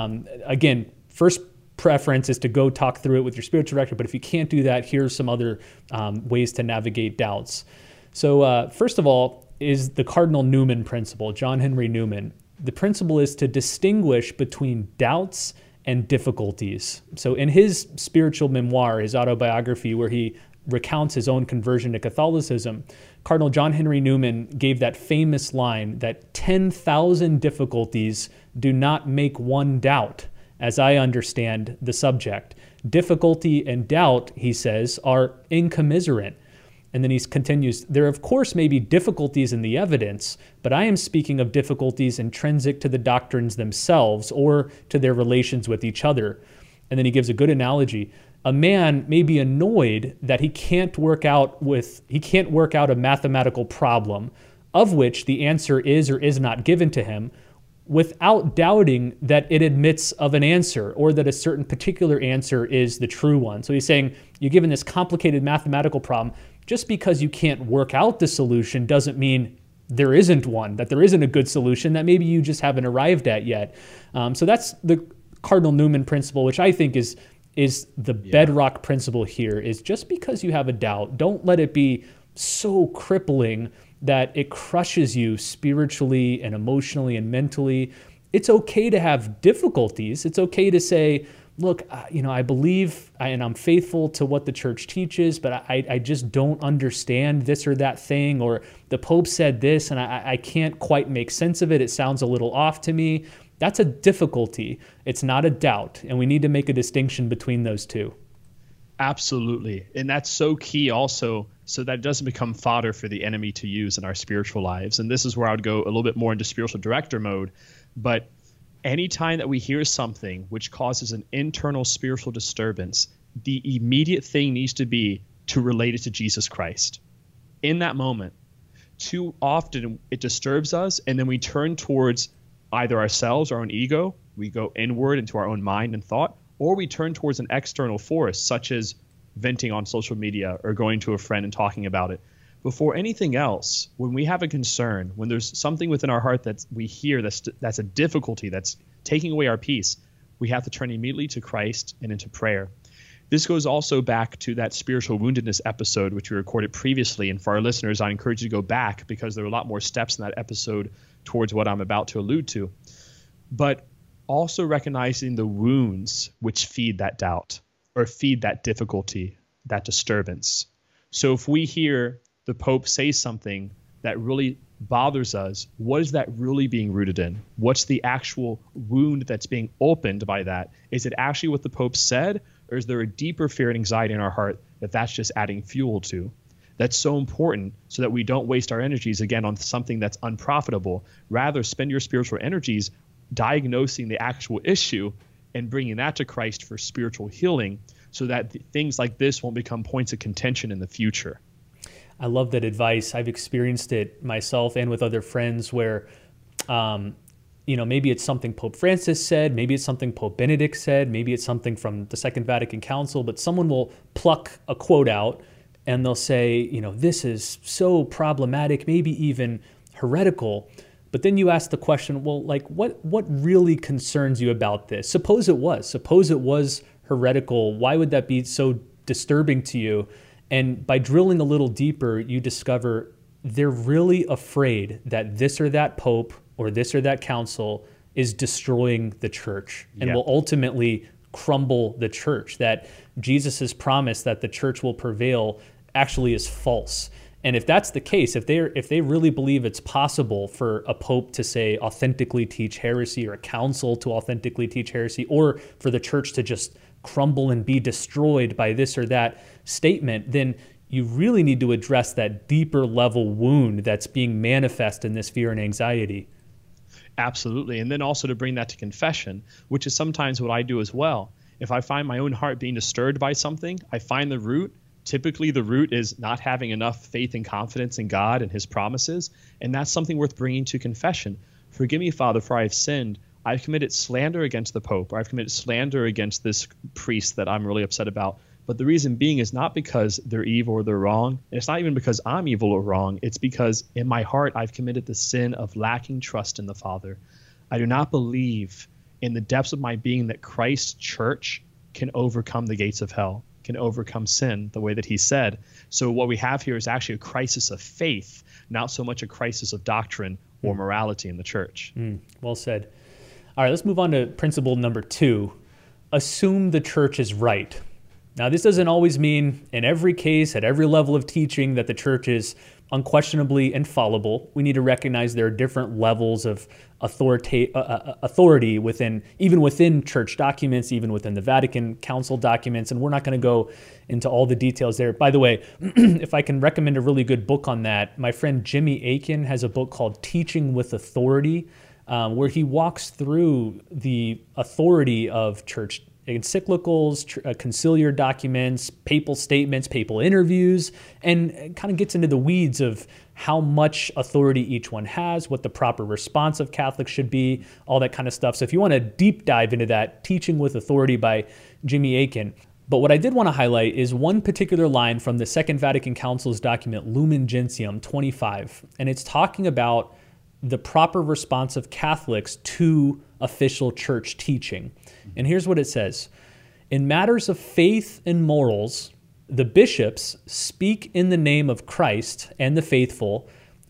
Again, first preference is to go talk through it with your spiritual director, but if you can't do that, here's some other ways to navigate doubts. So first of all is the Cardinal Newman principle, John Henry Newman. The principle is to distinguish between doubts and difficulties. So in his spiritual memoir, his autobiography, where he recounts his own conversion to Catholicism, Cardinal John Henry Newman gave that famous line that 10,000 difficulties do not make one doubt, as I understand the subject. Difficulty and doubt, he says, are incommiserate. And then he continues, there of course may be difficulties in the evidence, but I am speaking of difficulties intrinsic to the doctrines themselves or to their relations with each other. And then he gives a good analogy. A man may be annoyed that he can't work out a mathematical problem of which the answer is or is not given to him, without doubting that it admits of an answer or that a certain particular answer is the true one. So he's saying, you're given this complicated mathematical problem, just because you can't work out the solution doesn't mean there isn't one, that there isn't a good solution that maybe you just haven't arrived at yet. So that's the Cardinal Newman principle, which I think is the bedrock principle here, is just because you have a doubt, don't let it be so crippling that it crushes you spiritually and emotionally and mentally. It's okay to have difficulties. It's okay to say, look, I believe and I'm faithful to what the church teaches, but I just don't understand this or that thing, or the Pope said this and I can't quite make sense of it. It sounds a little off to me. That's a difficulty. It's not a doubt. And we need to make a distinction between those two. Absolutely. And that's so key also, so that it doesn't become fodder for the enemy to use in our spiritual lives. And this is where I would go a little bit more into spiritual director mode. But anytime that we hear something which causes an internal spiritual disturbance, the immediate thing needs to be to relate it to Jesus Christ. In that moment, too often it disturbs us, and then we turn towards either ourselves, our own ego, we go inward into our own mind and thought, or we turn towards an external force, such as venting on social media or going to a friend and talking about it. Before anything else, when we have a concern, when there's something within our heart that we hear that's a difficulty, that's taking away our peace, we have to turn immediately to Christ and into prayer. This goes also back to that spiritual woundedness episode, which we recorded previously. And for our listeners, I encourage you to go back because there are a lot more steps in that episode towards what I'm about to allude to. But also recognizing the wounds which feed that doubt or feed that difficulty, that disturbance. So if we hear the Pope say something that really bothers us, what is that really being rooted in? What's the actual wound that's being opened by that? Is it actually what the Pope said, or is there a deeper fear and anxiety in our heart that that's just adding fuel to? That's so important so that we don't waste our energies, again, on something that's unprofitable. Rather, spend your spiritual energies diagnosing the actual issue and bringing that to Christ for spiritual healing so that things like this won't become points of contention in the future. I love that advice. I've experienced it myself and with other friends where, maybe it's something Pope Francis said, maybe it's something Pope Benedict said, maybe it's something from the Second Vatican Council, but someone will pluck a quote out and they'll say, this is so problematic, maybe even heretical. But then you ask the question, well, like what really concerns you about this? Suppose it was heretical. Why would that be so disturbing to you? And by drilling a little deeper, you discover they're really afraid that this or that pope or this or that council is destroying the church and will ultimately crumble the church, that Jesus' promise that the church will prevail actually is false. And if that's the case, if they really believe it's possible for a pope to say authentically teach heresy, or a council to authentically teach heresy, or for the church to just crumble and be destroyed by this or that statement, then you really need to address that deeper level wound that's being manifest in this fear and anxiety. Absolutely. And then also to bring that to confession, which is sometimes what I do as well. If I find my own heart being disturbed by something, I find the root. Typically, the root is not having enough faith and confidence in God and his promises. And that's something worth bringing to confession. Forgive me, Father, for I have sinned. I've committed slander against the Pope, or I've committed slander against this priest that I'm really upset about. But the reason being is not because they're evil or they're wrong. And it's not even because I'm evil or wrong. It's because in my heart, I've committed the sin of lacking trust in the Father. I do not believe in the depths of my being that Christ's church can overcome the gates of hell, can overcome sin the way that he said. So what we have here is actually a crisis of faith, not so much a crisis of doctrine or morality in the church. Well said. All right, let's move on to principle number 2. Assume the church is right. Now, this doesn't always mean in every case, at every level of teaching, that the church is unquestionably infallible. We need to recognize there are different levels of authority within church documents, even within the Vatican Council documents, and we're not going to go into all the details there. By the way, if I can recommend a really good book on that, my friend Jimmy Akin has a book called Teaching with Authority, where he walks through the authority of church encyclicals, conciliar documents, papal statements, papal interviews, and kind of gets into the weeds of how much authority each one has, what the proper response of Catholics should be, all that kind of stuff. So if you want to deep dive into that, Teaching with Authority by Jimmy Akin. But what I did want to highlight is one particular line from the Second Vatican Council's document Lumen Gentium 25, and it's talking about the proper response of Catholics to official church teaching. And here's what it says. In matters of faith and morals, the bishops speak in the name of Christ and the faithful.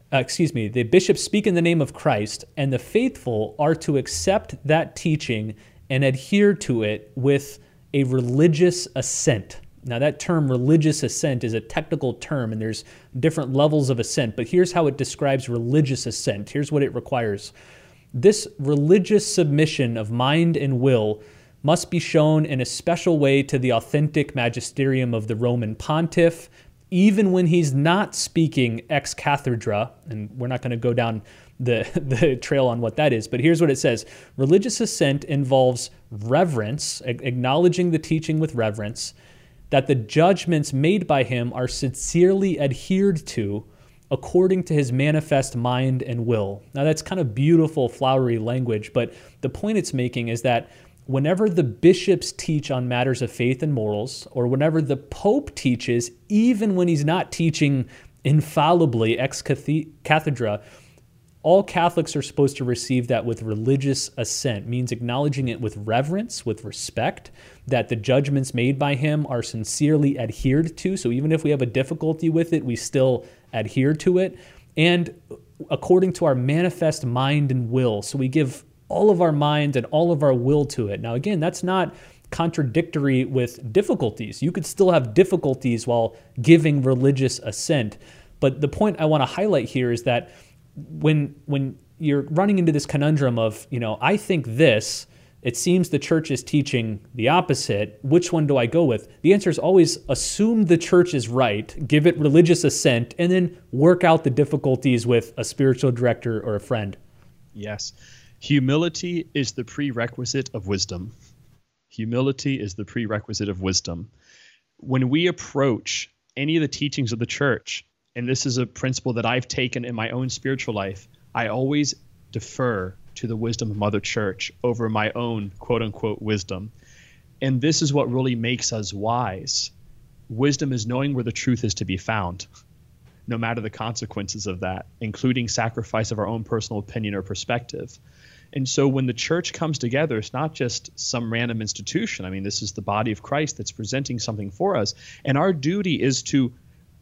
The bishops speak in the name of Christ, and the faithful are to accept that teaching and adhere to it with a religious assent. Now, that term religious assent is a technical term, and there's different levels of assent, but here's how it describes religious assent. Here's what it requires. This religious submission of mind and will must be shown in a special way to the authentic magisterium of the Roman pontiff, even when he's not speaking ex cathedra, and we're not going to go down the trail on what that is, but here's what it says. Religious assent involves reverence, acknowledging the teaching with reverence, that the judgments made by him are sincerely adhered to according to his manifest mind and will. Now, that's kind of beautiful, flowery language, but the point it's making is that whenever the bishops teach on matters of faith and morals, or whenever the Pope teaches, even when he's not teaching infallibly ex cathedra, all Catholics are supposed to receive that with religious assent, means acknowledging it with reverence, with respect, that the judgments made by him are sincerely adhered to. So even if we have a difficulty with it, we still adhere to it. And according to our manifest mind and will. So we give all of our mind and all of our will to it. Now, again, that's not contradictory with difficulties. You could still have difficulties while giving religious assent. But the point I want to highlight here is that when you're running into this conundrum of, I think this, it seems the church is teaching the opposite, which one do I go with? The answer is always assume the church is right, give it religious assent, and then work out the difficulties with a spiritual director or a friend. Yes. Humility is the prerequisite of wisdom. Humility is the prerequisite of wisdom. When we approach any of the teachings of the church, and this is a principle that I've taken in my own spiritual life, I always defer to the wisdom of Mother Church over my own quote unquote wisdom. And this is what really makes us wise. Wisdom is knowing where the truth is to be found, no matter the consequences of that, including sacrifice of our own personal opinion or perspective. And so when the church comes together, it's not just some random institution. I mean, this is the body of Christ that's presenting something for us. And our duty is to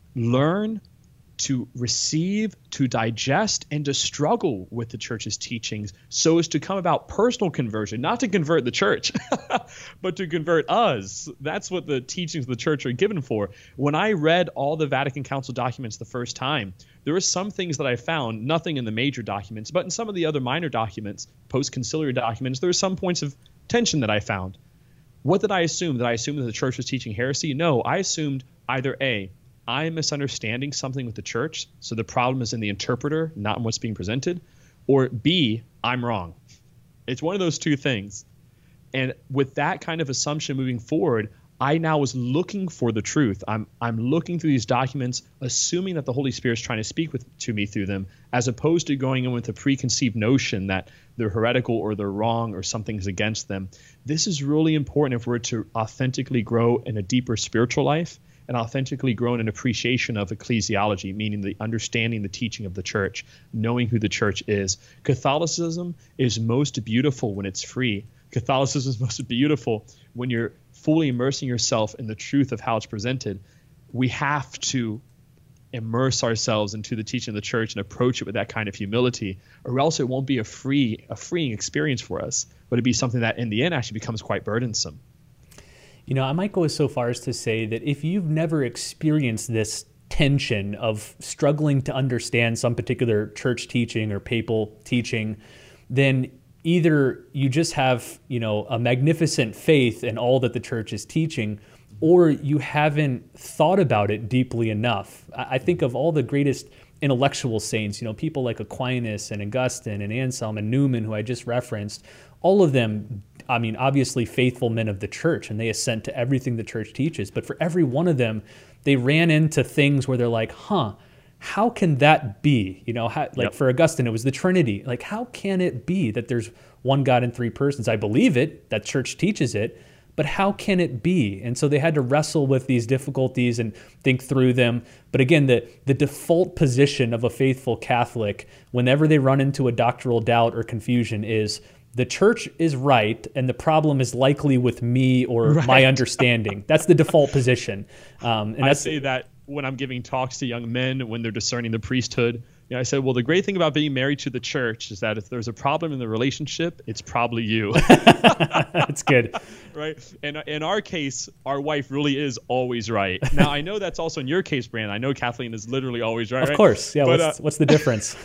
learn, to receive, to digest, and to struggle with the church's teachings so as to come about personal conversion, not to convert the church, but to convert us. That's what the teachings of the church are given for. When I read all the Vatican Council documents the first time, there were some things that I found, nothing in the major documents, but in some of the other minor documents, post-conciliar documents, there were some points of tension that I found. What did I assume? Did I assume that the church was teaching heresy? No, I assumed either A, I'm misunderstanding something with the church, so the problem is in the interpreter, not in what's being presented, or B, I'm wrong. It's one of those two things. And with that kind of assumption moving forward, I now was looking for the truth. I'm looking through these documents, assuming that the Holy Spirit's trying to speak to me through them, as opposed to going in with a preconceived notion that they're heretical or they're wrong or something's against them. This is really important if we're to authentically grow in a deeper spiritual life and authentically grow in an appreciation of ecclesiology, meaning the understanding the teaching of the church, knowing who the church is. Catholicism is most beautiful when it's free. Catholicism is most beautiful when you're fully immersing yourself in the truth of how it's presented. We have to immerse ourselves into the teaching of the church and approach it with that kind of humility, or else it won't be a freeing experience for us, but it'd be something that in the end actually becomes quite burdensome. You know, I might go so far as to say that if you've never experienced this tension of struggling to understand some particular church teaching or papal teaching, then either you just have, you know, a magnificent faith in all that the church is teaching, or you haven't thought about it deeply enough. I think of all the greatest intellectual saints, you know, people like Aquinas and Augustine and Anselm and Newman, who I just referenced, all of them, I mean, obviously faithful men of the church, and they assent to everything the church teaches. But for every one of them, they ran into things where they're like, how can that be? You know, for Augustine, it was the Trinity. Like, how can it be that there's one God in three persons? I believe it, that church teaches it, but how can it be? And so they had to wrestle with these difficulties and think through them. But again, the default position of a faithful Catholic, whenever they run into a doctrinal doubt or confusion, is the church is right, and the problem is likely with me or my understanding. That's the default position. And I say that when I'm giving talks to young men when they're discerning the priesthood. You know, I said, well, the great thing about being married to the church is that if there's a problem in the relationship, it's probably you. That's good. Right? And in our case, our wife really is always right. Now, I know that's also in your case, Brandon. I know Kathleen is literally always right. Of course. Yeah. But, what's the difference?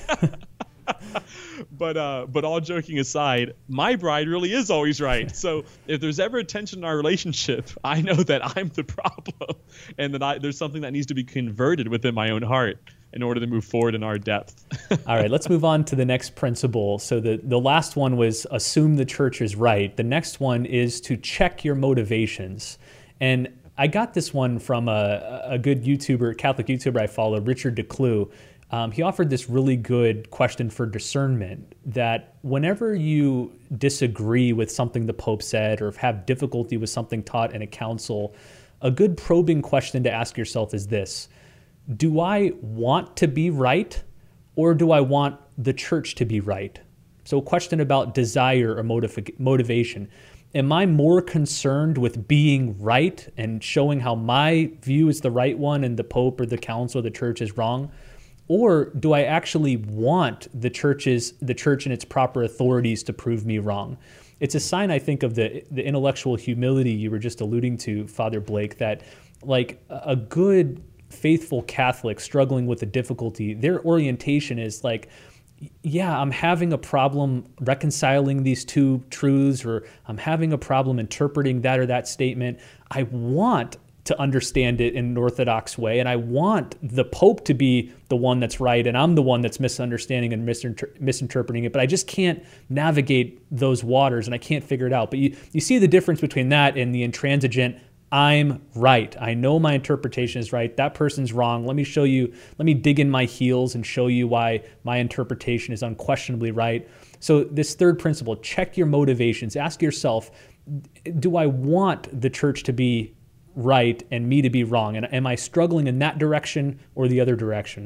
But all joking aside, my bride really is always right. So if there's ever a tension in our relationship, I know that I'm the problem, and that there's something that needs to be converted within my own heart in order to move forward in our depth. All right, let's move on to the next principle. So the last one was assume the church is right. The next one is to check your motivations. And I got this one from a good YouTuber, Catholic YouTuber I follow, Richard Decloux. He offered this really good question for discernment, that whenever you disagree with something the Pope said or have difficulty with something taught in a council, a good probing question to ask yourself is this: do I want to be right, or do I want the church to be right? So a question about desire or motivation. Am I more concerned with being right and showing how my view is the right one and the Pope or the council or the church is wrong? Or do I actually want the church and its proper authorities to prove me wrong? It's a sign, I think, of the intellectual humility you were just alluding to, Father Blake, that like a good faithful Catholic struggling with a difficulty, their orientation is like, yeah, I'm having a problem reconciling these two truths, or I'm having a problem interpreting that or that statement. I want to understand it in an orthodox way, and I want the Pope to be the one that's right, and I'm the one that's misunderstanding and misinterpreting it, but I just can't navigate those waters, and I can't figure it out. But you see the difference between that and the intransigent, I'm right. I know my interpretation is right. That person's wrong. Let me show you, let me dig in my heels and show you why my interpretation is unquestionably right. So this third principle, check your motivations. Ask yourself, do I want the church to be right and me to be wrong? And am I struggling in that direction or the other direction?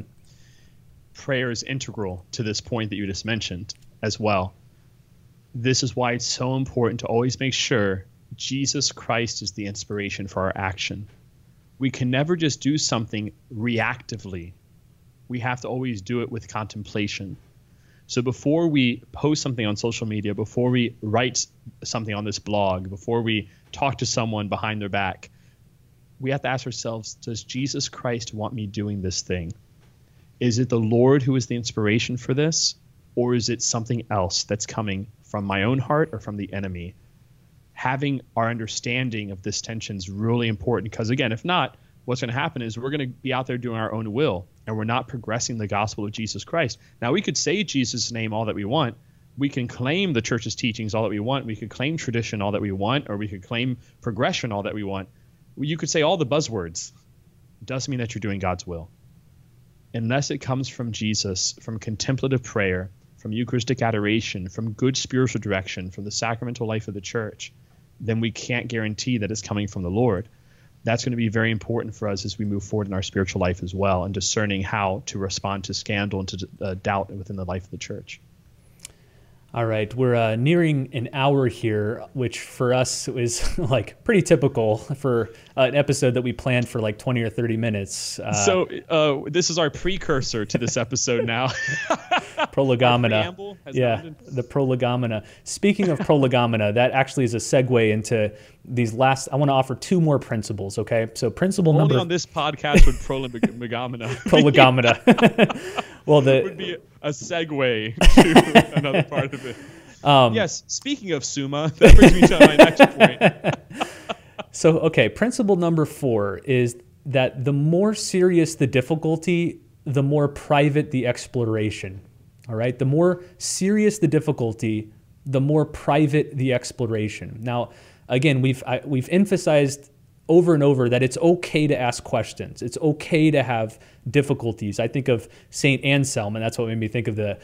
Prayer is integral to this point that you just mentioned as well. This is why it's so important to always make sure Jesus Christ is the inspiration for our action. We can never just do something reactively. We have to always do it with contemplation. So before we post something on social media, before we write something on this blog, before we talk to someone behind their back, we have to ask ourselves, does Jesus Christ want me doing this thing? Is it the Lord who is the inspiration for this? Or is it something else that's coming from my own heart or from the enemy? Having our understanding of this tension is really important, because again, if not, what's going to happen is we're going to be out there doing our own will, and we're not progressing the gospel of Jesus Christ. Now, we could say Jesus' name all that we want. We can claim the church's teachings all that we want. We could claim tradition all that we want, or we could claim progression all that we want. You could say all the buzzwords. It doesn't mean that you're doing God's will. Unless it comes from Jesus, from contemplative prayer, from Eucharistic adoration, from good spiritual direction, from the sacramental life of the church, then we can't guarantee that it's coming from the Lord. That's going to be very important for us as we move forward in our spiritual life as well, and discerning how to respond to scandal and to doubt within the life of the church. All right, we're nearing an hour here, which for us is like pretty typical for an episode that we planned for like 20 or 30 minutes. So this is our precursor to this episode now. Prolegomena. The Prolegomena. Speaking of Prolegomena, that actually is a segue into these last, I want to offer two more principles, okay? So principle Only number... on this podcast would Prolegomena. Prolegomena. Well, it would be a segue to another part of it. Yes, speaking of Summa, that brings me to my next point. So, okay, principle number 4 is that the more serious the difficulty, the more private the exploration. All right, the more serious the difficulty, the more private the exploration. Now, again, we've emphasized over and over that it's okay to ask questions. It's okay to have difficulties. I think of St. Anselm, and that's what made me think of the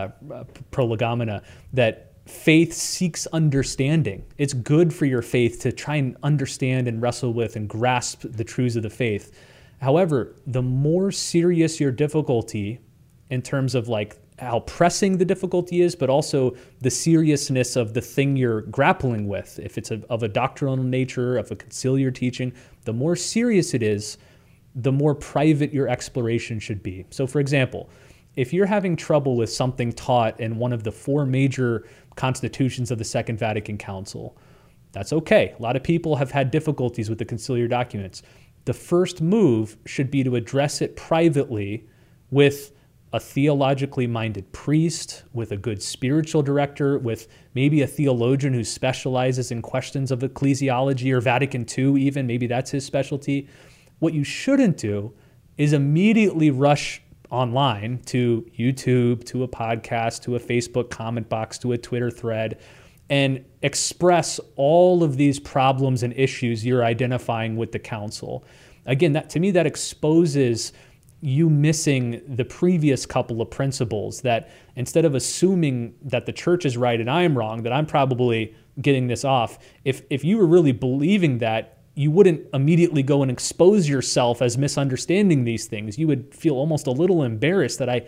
Prolegomena, that faith seeks understanding. It's good for your faith to try and understand and wrestle with and grasp the truths of the faith. However, the more serious your difficulty in terms of like how pressing the difficulty is, but also the seriousness of the thing you're grappling with. If it's of a doctrinal nature, of a conciliar teaching, the more serious it is, the more private your exploration should be. So for example, if you're having trouble with something taught in one of the 4 major constitutions of the Second Vatican Council, that's okay. A lot of people have had difficulties with the conciliar documents. The first move should be to address it privately with a theologically minded priest, with a good spiritual director, with maybe a theologian who specializes in questions of ecclesiology or Vatican II even, maybe that's his specialty. What you shouldn't do is immediately rush online to YouTube, to a podcast, to a Facebook comment box, to a Twitter thread, and express all of these problems and issues you're identifying with the council. Again, that to me, that exposes you missing the previous couple of principles, that instead of assuming that the church is right and I'm wrong, that I'm probably getting this off, if you were really believing that, you wouldn't immediately go and expose yourself as misunderstanding these things. You would feel almost a little embarrassed that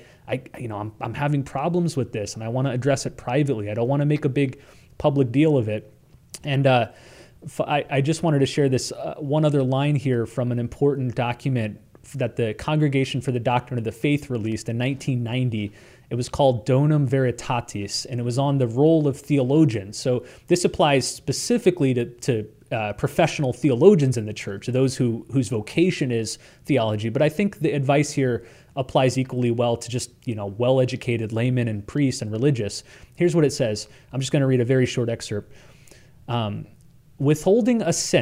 I'm having problems with this and I want to address it privately. I don't want to make a big public deal of it. And I just wanted to share this one other line here from an important document that the Congregation for the Doctrine of the Faith released in 1990. It was called Donum Veritatis, and it was on the role of theologians. So this applies specifically to professional theologians in the church, those whose vocation is theology. But I think the advice here applies equally well to just, well-educated laymen and priests and religious. Here's what it says. I'm just going to read a very short excerpt. Withholding assent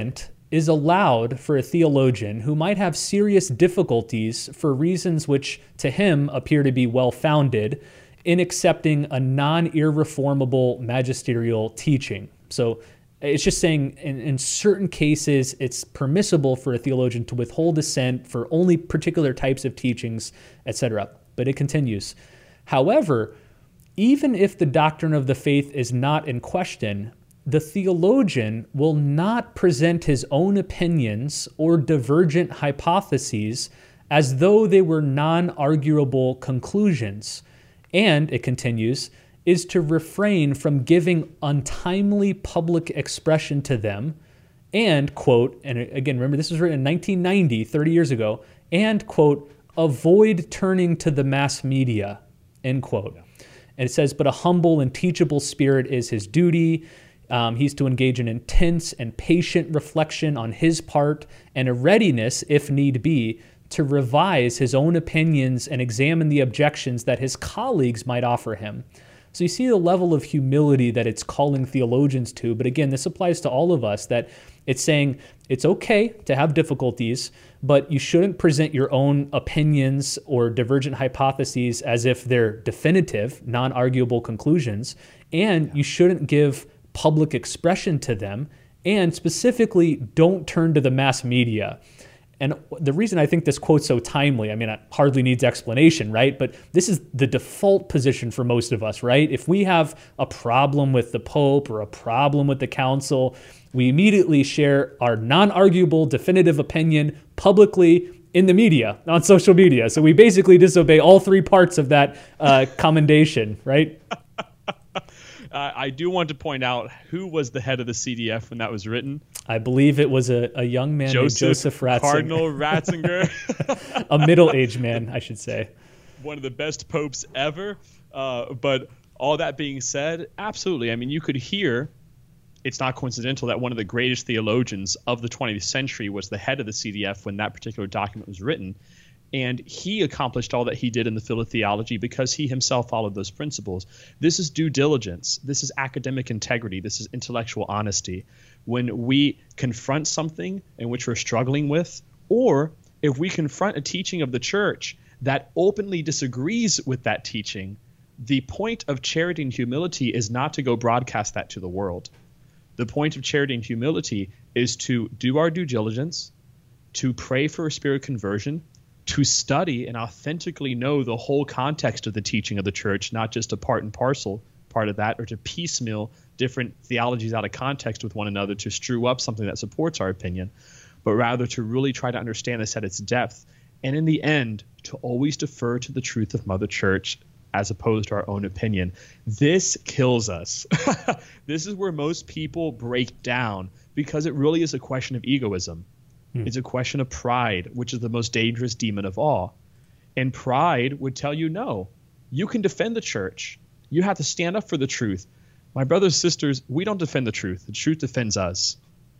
is allowed for a theologian who might have serious difficulties for reasons which to him appear to be well-founded in accepting a non-irreformable magisterial teaching. So it's just saying in certain cases, it's permissible for a theologian to withhold dissent for only particular types of teachings, etc. But it continues. However, even if the doctrine of the faith is not in question, the theologian will not present his own opinions or divergent hypotheses as though they were non-arguable conclusions, and, it continues, is to refrain from giving untimely public expression to them, and, quote, and again, remember this was written in 1990, 30 years ago, and, quote, avoid turning to the mass media, end quote. And it says, but a humble and teachable spirit is his duty. He's to engage in intense and patient reflection on his part and a readiness, if need be, to revise his own opinions and examine the objections that his colleagues might offer him. So you see the level of humility that it's calling theologians to. But again, this applies to all of us, that it's saying it's okay to have difficulties, but you shouldn't present your own opinions or divergent hypotheses as if they're definitive, non-arguable conclusions, and you shouldn't give public expression to them, and specifically don't turn to the mass media. And the reason I think this quote's so timely, I mean, it hardly needs explanation, right? But this is the default position for most of us, right? If we have a problem with the Pope or a problem with the council, we immediately share our non-arguable, definitive opinion publicly in the media, on social media. So we basically disobey all three parts of that commendation, right? I do want to point out who was the head of the CDF when that was written. I believe it was a young man named Joseph Ratzinger. Cardinal Ratzinger. A middle-aged man, I should say. One of the best popes ever. But all that being said, absolutely. I mean, you could hear, it's not coincidental that one of the greatest theologians of the 20th century was the head of the CDF when that particular document was written. And he accomplished all that he did in the field of theology because he himself followed those principles. This is due diligence. This is academic integrity. This is intellectual honesty. When we confront something in which we're struggling with, or if we confront a teaching of the church that openly disagrees with that teaching, the point of charity and humility is not to go broadcast that to the world. The point of charity and humility is to do our due diligence, to pray for a spirit conversion, to study and authentically know the whole context of the teaching of the church, not just a part and parcel part of that, or to piecemeal different theologies out of context with one another to strew up something that supports our opinion, but rather to really try to understand this at its depth. And in the end, to always defer to the truth of Mother Church as opposed to our own opinion. This kills us. This is where most people break down because it really is a question of egoism. It's a question of pride, which is the most dangerous demon of all. And pride would tell you, no, you can defend the church. You have to stand up for the truth. My brothers and sisters, we don't defend the truth. The truth defends us.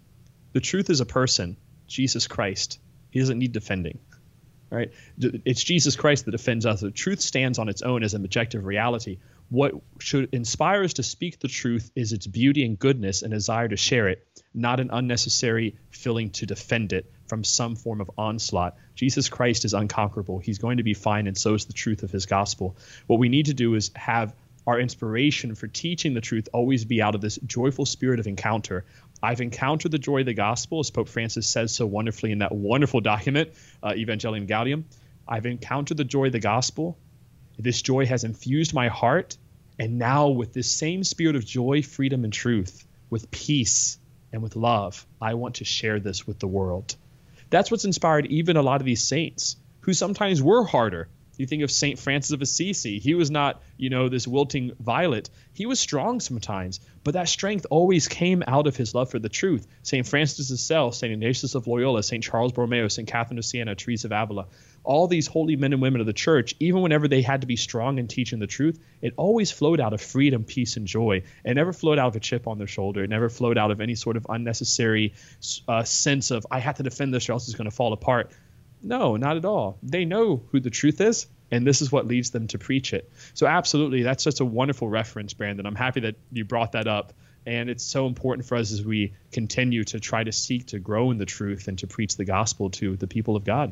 The truth is a person, Jesus Christ. He doesn't need defending. Right? It's Jesus Christ that defends us. The truth stands on its own as an objective reality. What should inspire us to speak the truth is its beauty and goodness and desire to share it, not an unnecessary feeling to defend it from some form of onslaught. Jesus Christ is unconquerable. He's going to be fine, and so is the truth of his gospel. What we need to do is have our inspiration for teaching the truth always be out of this joyful spirit of encounter. I've encountered the joy of the gospel, as Pope Francis says so wonderfully in that wonderful document, Evangelium Gaudium. I've encountered the joy of the gospel. This joy has infused my heart, and now with this same spirit of joy, freedom, and truth, with peace and with love, I want to share this with the world. That's what's inspired even a lot of these saints, who sometimes were harder. You think of St. Francis of Assisi. He was not, this wilting violet. He was strong sometimes, but that strength always came out of his love for the truth. St. Francis of Sales, St. Ignatius of Loyola, St. Charles Borromeo, St. Catherine of Siena, Teresa of Avila, all these holy men and women of the church, even whenever they had to be strong in teaching the truth, it always flowed out of freedom, peace, and joy. It never flowed out of a chip on their shoulder. It never flowed out of any sort of unnecessary sense of, I have to defend this or else it's going to fall apart. No, not at all. They know who the truth is, and this is what leads them to preach it. So absolutely, that's such a wonderful reference, Brandon. I'm happy that you brought that up. And it's so important for us as we continue to try to seek to grow in the truth and to preach the gospel to the people of God.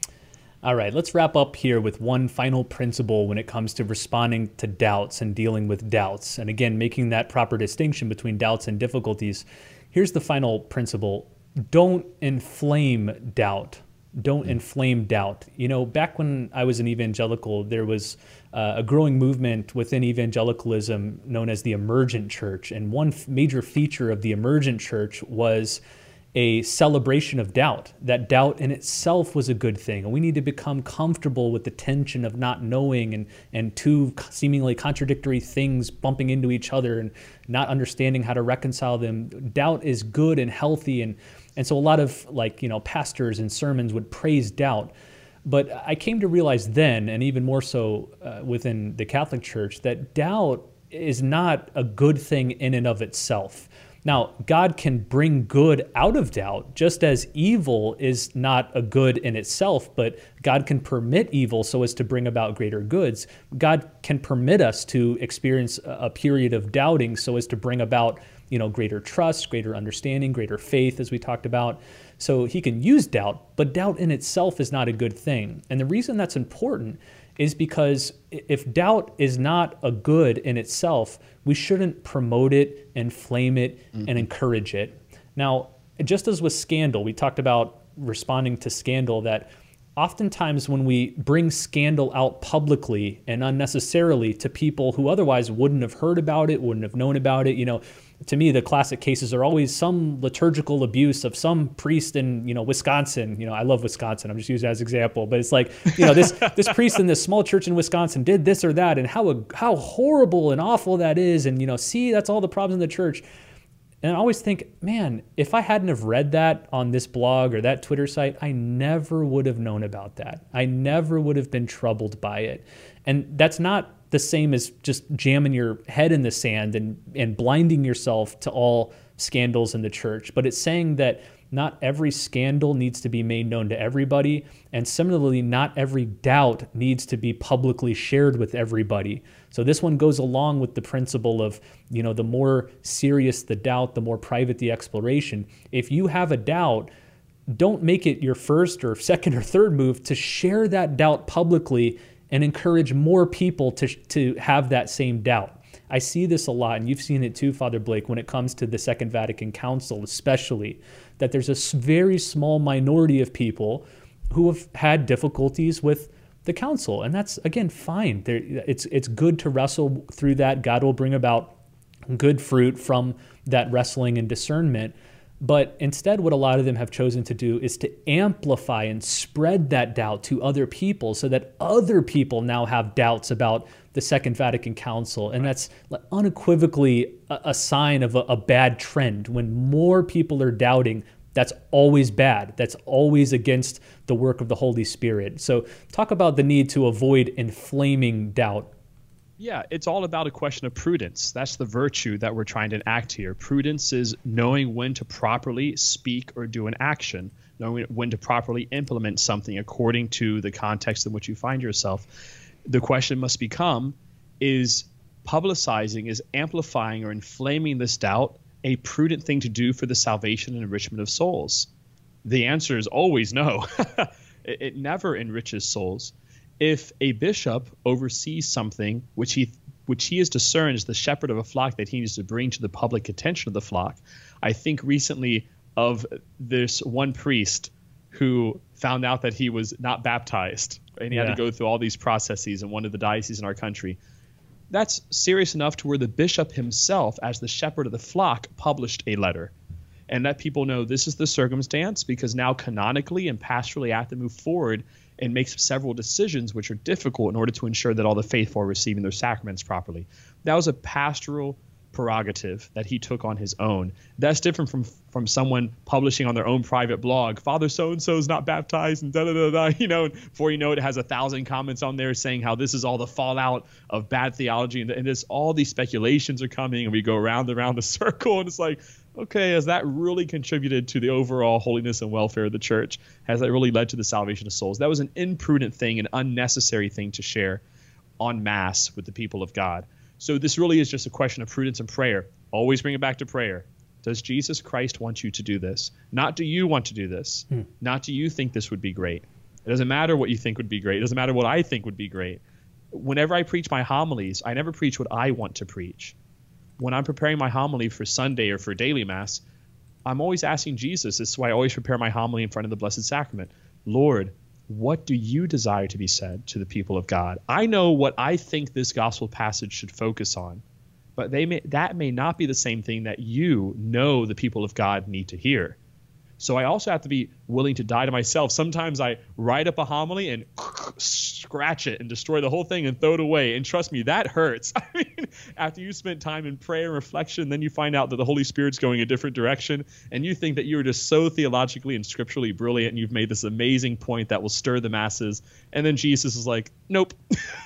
All right, let's wrap up here with one final principle when it comes to responding to doubts and dealing with doubts. And again, making that proper distinction between doubts and difficulties. Here's the final principle. Don't inflame doubt. Don't inflame doubt. You know, back when I was an evangelical, there was a growing movement within evangelicalism known as the emergent church. And one major feature of the emergent church was a celebration of doubt, that doubt in itself was a good thing. And we need to become comfortable with the tension of not knowing and two seemingly contradictory things bumping into each other and not understanding how to reconcile them. Doubt is good and healthy. And so a lot of pastors and sermons would praise doubt. But I came to realize then, and even more so within the Catholic Church, that doubt is not a good thing in and of itself. Now, God can bring good out of doubt, just as evil is not a good in itself, but God can permit evil so as to bring about greater goods. God can permit us to experience a period of doubting so as to bring about, greater trust, greater understanding, greater faith, as we talked about. So he can use doubt, but doubt in itself is not a good thing. And the reason that's important is because if doubt is not a good in itself, we shouldn't promote it, inflame it, and encourage it. Now, just as with scandal, we talked about responding to scandal, that oftentimes when we bring scandal out publicly and unnecessarily to people who otherwise wouldn't have heard about it, wouldn't have known about it, to me, the classic cases are always some liturgical abuse of some priest in, Wisconsin. I love Wisconsin. I'm just using it as an example. But it's like, this priest in this small church in Wisconsin did this or that, and how horrible and awful that is. And, see, that's all the problems in the church. And I always think, man, if I hadn't have read that on this blog or that Twitter site, I never would have known about that. I never would have been troubled by it. And that's not the same as just jamming your head in the sand and blinding yourself to all scandals in the church. But it's saying that not every scandal needs to be made known to everybody. And similarly, not every doubt needs to be publicly shared with everybody. So this one goes along with the principle of, the more serious the doubt, the more private the exploration. If you have a doubt, don't make it your first or second or third move to share that doubt publicly and encourage more people to have that same doubt. I see this a lot, and you've seen it too, Father Blake, when it comes to the Second Vatican Council especially, that there's a very small minority of people who have had difficulties with the council. And that's, again, fine. It's good to wrestle through that. God will bring about good fruit from that wrestling and discernment. But instead, what a lot of them have chosen to do is to amplify and spread that doubt to other people so that other people now have doubts about the Second Vatican Council. And that's unequivocally a sign of a bad trend. When more people are doubting, that's always bad. That's always against the work of the Holy Spirit. So talk about the need to avoid inflaming doubt. Yeah, it's all about a question of prudence. That's the virtue that we're trying to enact here. Prudence is knowing when to properly speak or do an action, knowing when to properly implement something according to the context in which you find yourself. The question must become, is publicizing, is amplifying or inflaming this doubt a prudent thing to do for the salvation and enrichment of souls? The answer is always no. It never enriches souls. If a bishop oversees something which he is discerned as the shepherd of a flock that he needs to bring to the public attention of the flock, I think recently of this one priest who found out that he was not baptized, and he had to go through all these processes in one of the dioceses in our country. That's serious enough to where the bishop himself, as the shepherd of the flock, published a letter and let people know this is the circumstance, because now canonically and pastorally I have to move forward and make several decisions which are difficult in order to ensure that all the faithful are receiving their sacraments properly. That was a pastoral prerogative that he took on his own. That's different from someone publishing on their own private blog, Father so-and-so is not baptized, and da-da-da-da, and before you know it, it has 1,000 comments on there saying how this is all the fallout of bad theology, and this, all these speculations are coming, and we go around the circle, and it's like, okay, has that really contributed to the overall holiness and welfare of the church? Has that really led to the salvation of souls? That was an imprudent thing, an unnecessary thing to share en masse with the people of God. So this really is just a question of prudence and prayer. always bring it back to prayer. Does Jesus Christ want you to do this? Not do you want to do this? Not do you think this would be great? It doesn't matter what you think would be great. It doesn't matter what I think would be great. Whenever I preach my homilies, I never preach what I want to preach. When I'm preparing my homily for Sunday or for daily mass, I'm always asking Jesus. This is why I always prepare my homily in front of the Blessed Sacrament. Lord, what do you desire to be said to the people of God? I know what I think this gospel passage should focus on, but that may not be the same thing that you know the people of God need to hear. So I also have to be willing to die to myself. Sometimes I write up a homily and scratch it and destroy the whole thing and throw it away. And trust me, that hurts. I mean, after you spent time in prayer and reflection, then you find out that the Holy Spirit's going a different direction, and you think that you are just so theologically and scripturally brilliant, and you've made this amazing point that will stir the masses. And then Jesus is like, nope.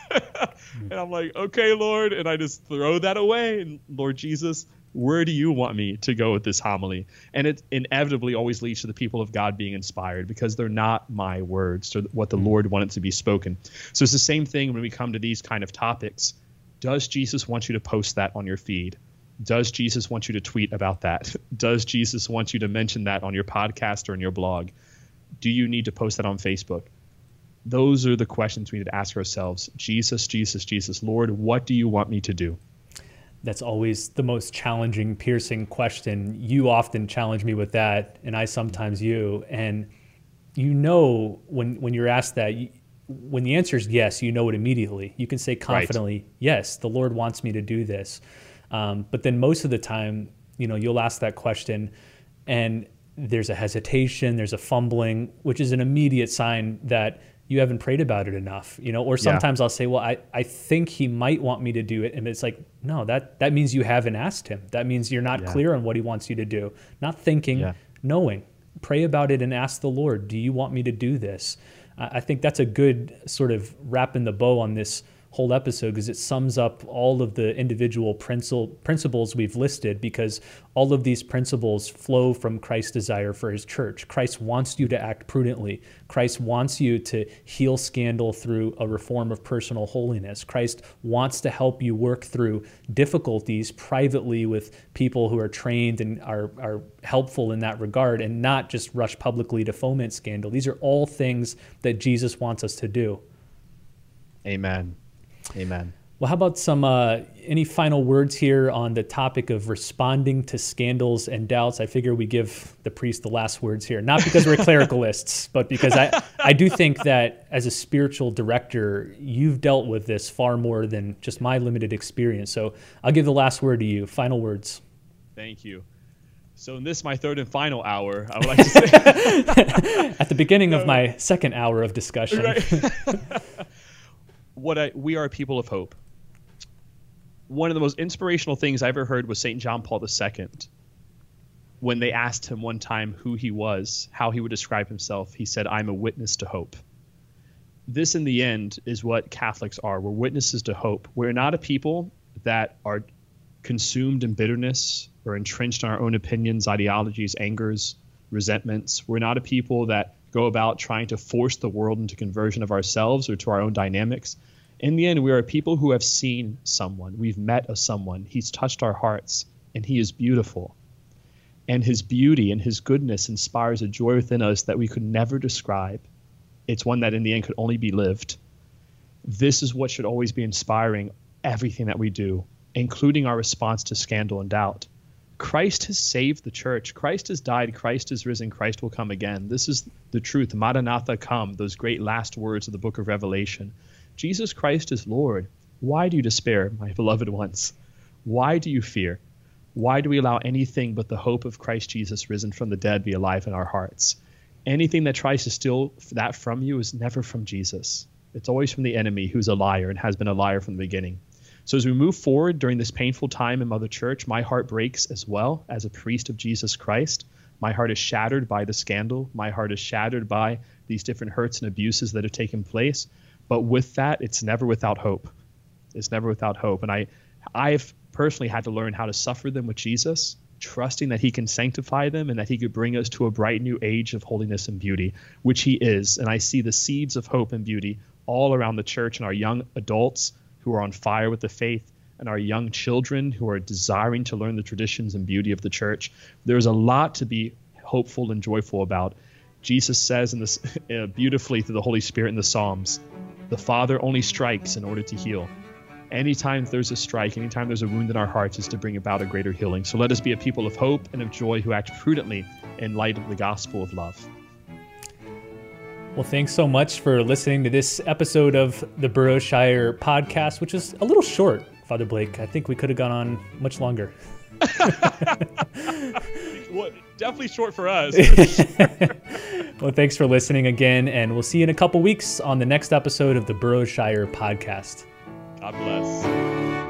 And I'm like, okay, Lord. And I just throw that away. And Lord Jesus, where do you want me to go with this homily? And it inevitably always leads to the people of God being inspired, because they're not my words or what the Lord wanted to be spoken. So it's the same thing when we come to these kind of topics. Does Jesus want you to post that on your feed? Does Jesus want you to tweet about that? Does Jesus want you to mention that on your podcast or in your blog? Do you need to post that on Facebook? Those are the questions we need to ask ourselves. Jesus, Jesus, Jesus, Lord, what do you want me to do? That's always the most challenging, piercing question. You often challenge me with that, and I sometimes you. And you know when you're asked that, when the answer is yes, you know it immediately. You can say confidently, yes, the Lord wants me to do this. But then most of the time, you'll ask that question, and there's a hesitation, there's a fumbling, which is an immediate sign that you haven't prayed about it enough, or sometimes I'll say, well, I think he might want me to do it. And it's like, no, that means you haven't asked him. That means you're not clear on what he wants you to do. Not thinking, knowing. Pray about it and ask the Lord, do you want me to do this? I think that's a good sort of wrapping the bow on this whole episode, because it sums up all of the individual principles we've listed, because all of these principles flow from Christ's desire for his church. Christ wants you to act prudently. Christ wants you to heal scandal through a reform of personal holiness. Christ wants to help you work through difficulties privately with people who are trained and are helpful in that regard, and not just rush publicly to foment scandal. These are all things that Jesus wants us to do. Amen. Amen. Well, how about some any final words here on the topic of responding to scandals and doubts? I figure we give the priest the last words here, not because we're clericalists, but because I do think that as a spiritual director, you've dealt with this far more than just my limited experience. So I'll give the last word to you. Final words. Thank you. So in this, my third and final hour, I would like to say... At the beginning of my second hour of discussion. Right. We are a people of hope. One of the most inspirational things I ever heard was St. John Paul II. When they asked him one time who he was, how he would describe himself, he said, I'm a witness to hope. This, in the end, is what Catholics are. We're witnesses to hope. We're not a people that are consumed in bitterness or entrenched in our own opinions, ideologies, angers, resentments. We're not a people that go about trying to force the world into conversion of ourselves or to our own dynamics. In the end, we are people who have seen someone. We've met a someone. He's touched our hearts, and he is beautiful. And his beauty and his goodness inspires a joy within us that we could never describe. It's one that in the end could only be lived. This is what should always be inspiring everything that we do, including our response to scandal and doubt. Christ has saved the church. Christ has died. Christ is risen. Christ will come again. This is the truth. Maranatha, come, those great last words of the book of Revelation. Jesus Christ is Lord. Why do you despair, my beloved ones? Why do you fear? Why do we allow anything but the hope of Christ Jesus risen from the dead be alive in our hearts? Anything that tries to steal that from you is never from Jesus. It's always from the enemy, who's a liar and has been a liar from the beginning. So as we move forward during this painful time in Mother Church, my heart breaks as well as a priest of Jesus Christ. My heart is shattered by the scandal. My heart is shattered by these different hurts and abuses that have taken place. But with that, it's never without hope. It's never without hope. And I've personally had to learn how to suffer them with Jesus, trusting that he can sanctify them and that he could bring us to a bright new age of holiness and beauty, which he is. And I see the seeds of hope and beauty all around the church and our young adults who are on fire with the faith, and our young children who are desiring to learn the traditions and beauty of the church. There's a lot to be hopeful and joyful about. Jesus says in this beautifully through the Holy Spirit in the Psalms, the Father only strikes in order to heal. Anytime there's a strike, anytime there's a wound in our hearts, is to bring about a greater healing. So let us be a people of hope and of joy who act prudently in light of the gospel of love. Well, thanks so much for listening to this episode of the Burroughs Shire podcast, which is a little short, Father Blake. I think we could have gone on much longer. Well, definitely short for us. Well, thanks for listening again, and we'll see you in a couple weeks on the next episode of the Burroughs Shire podcast. God bless.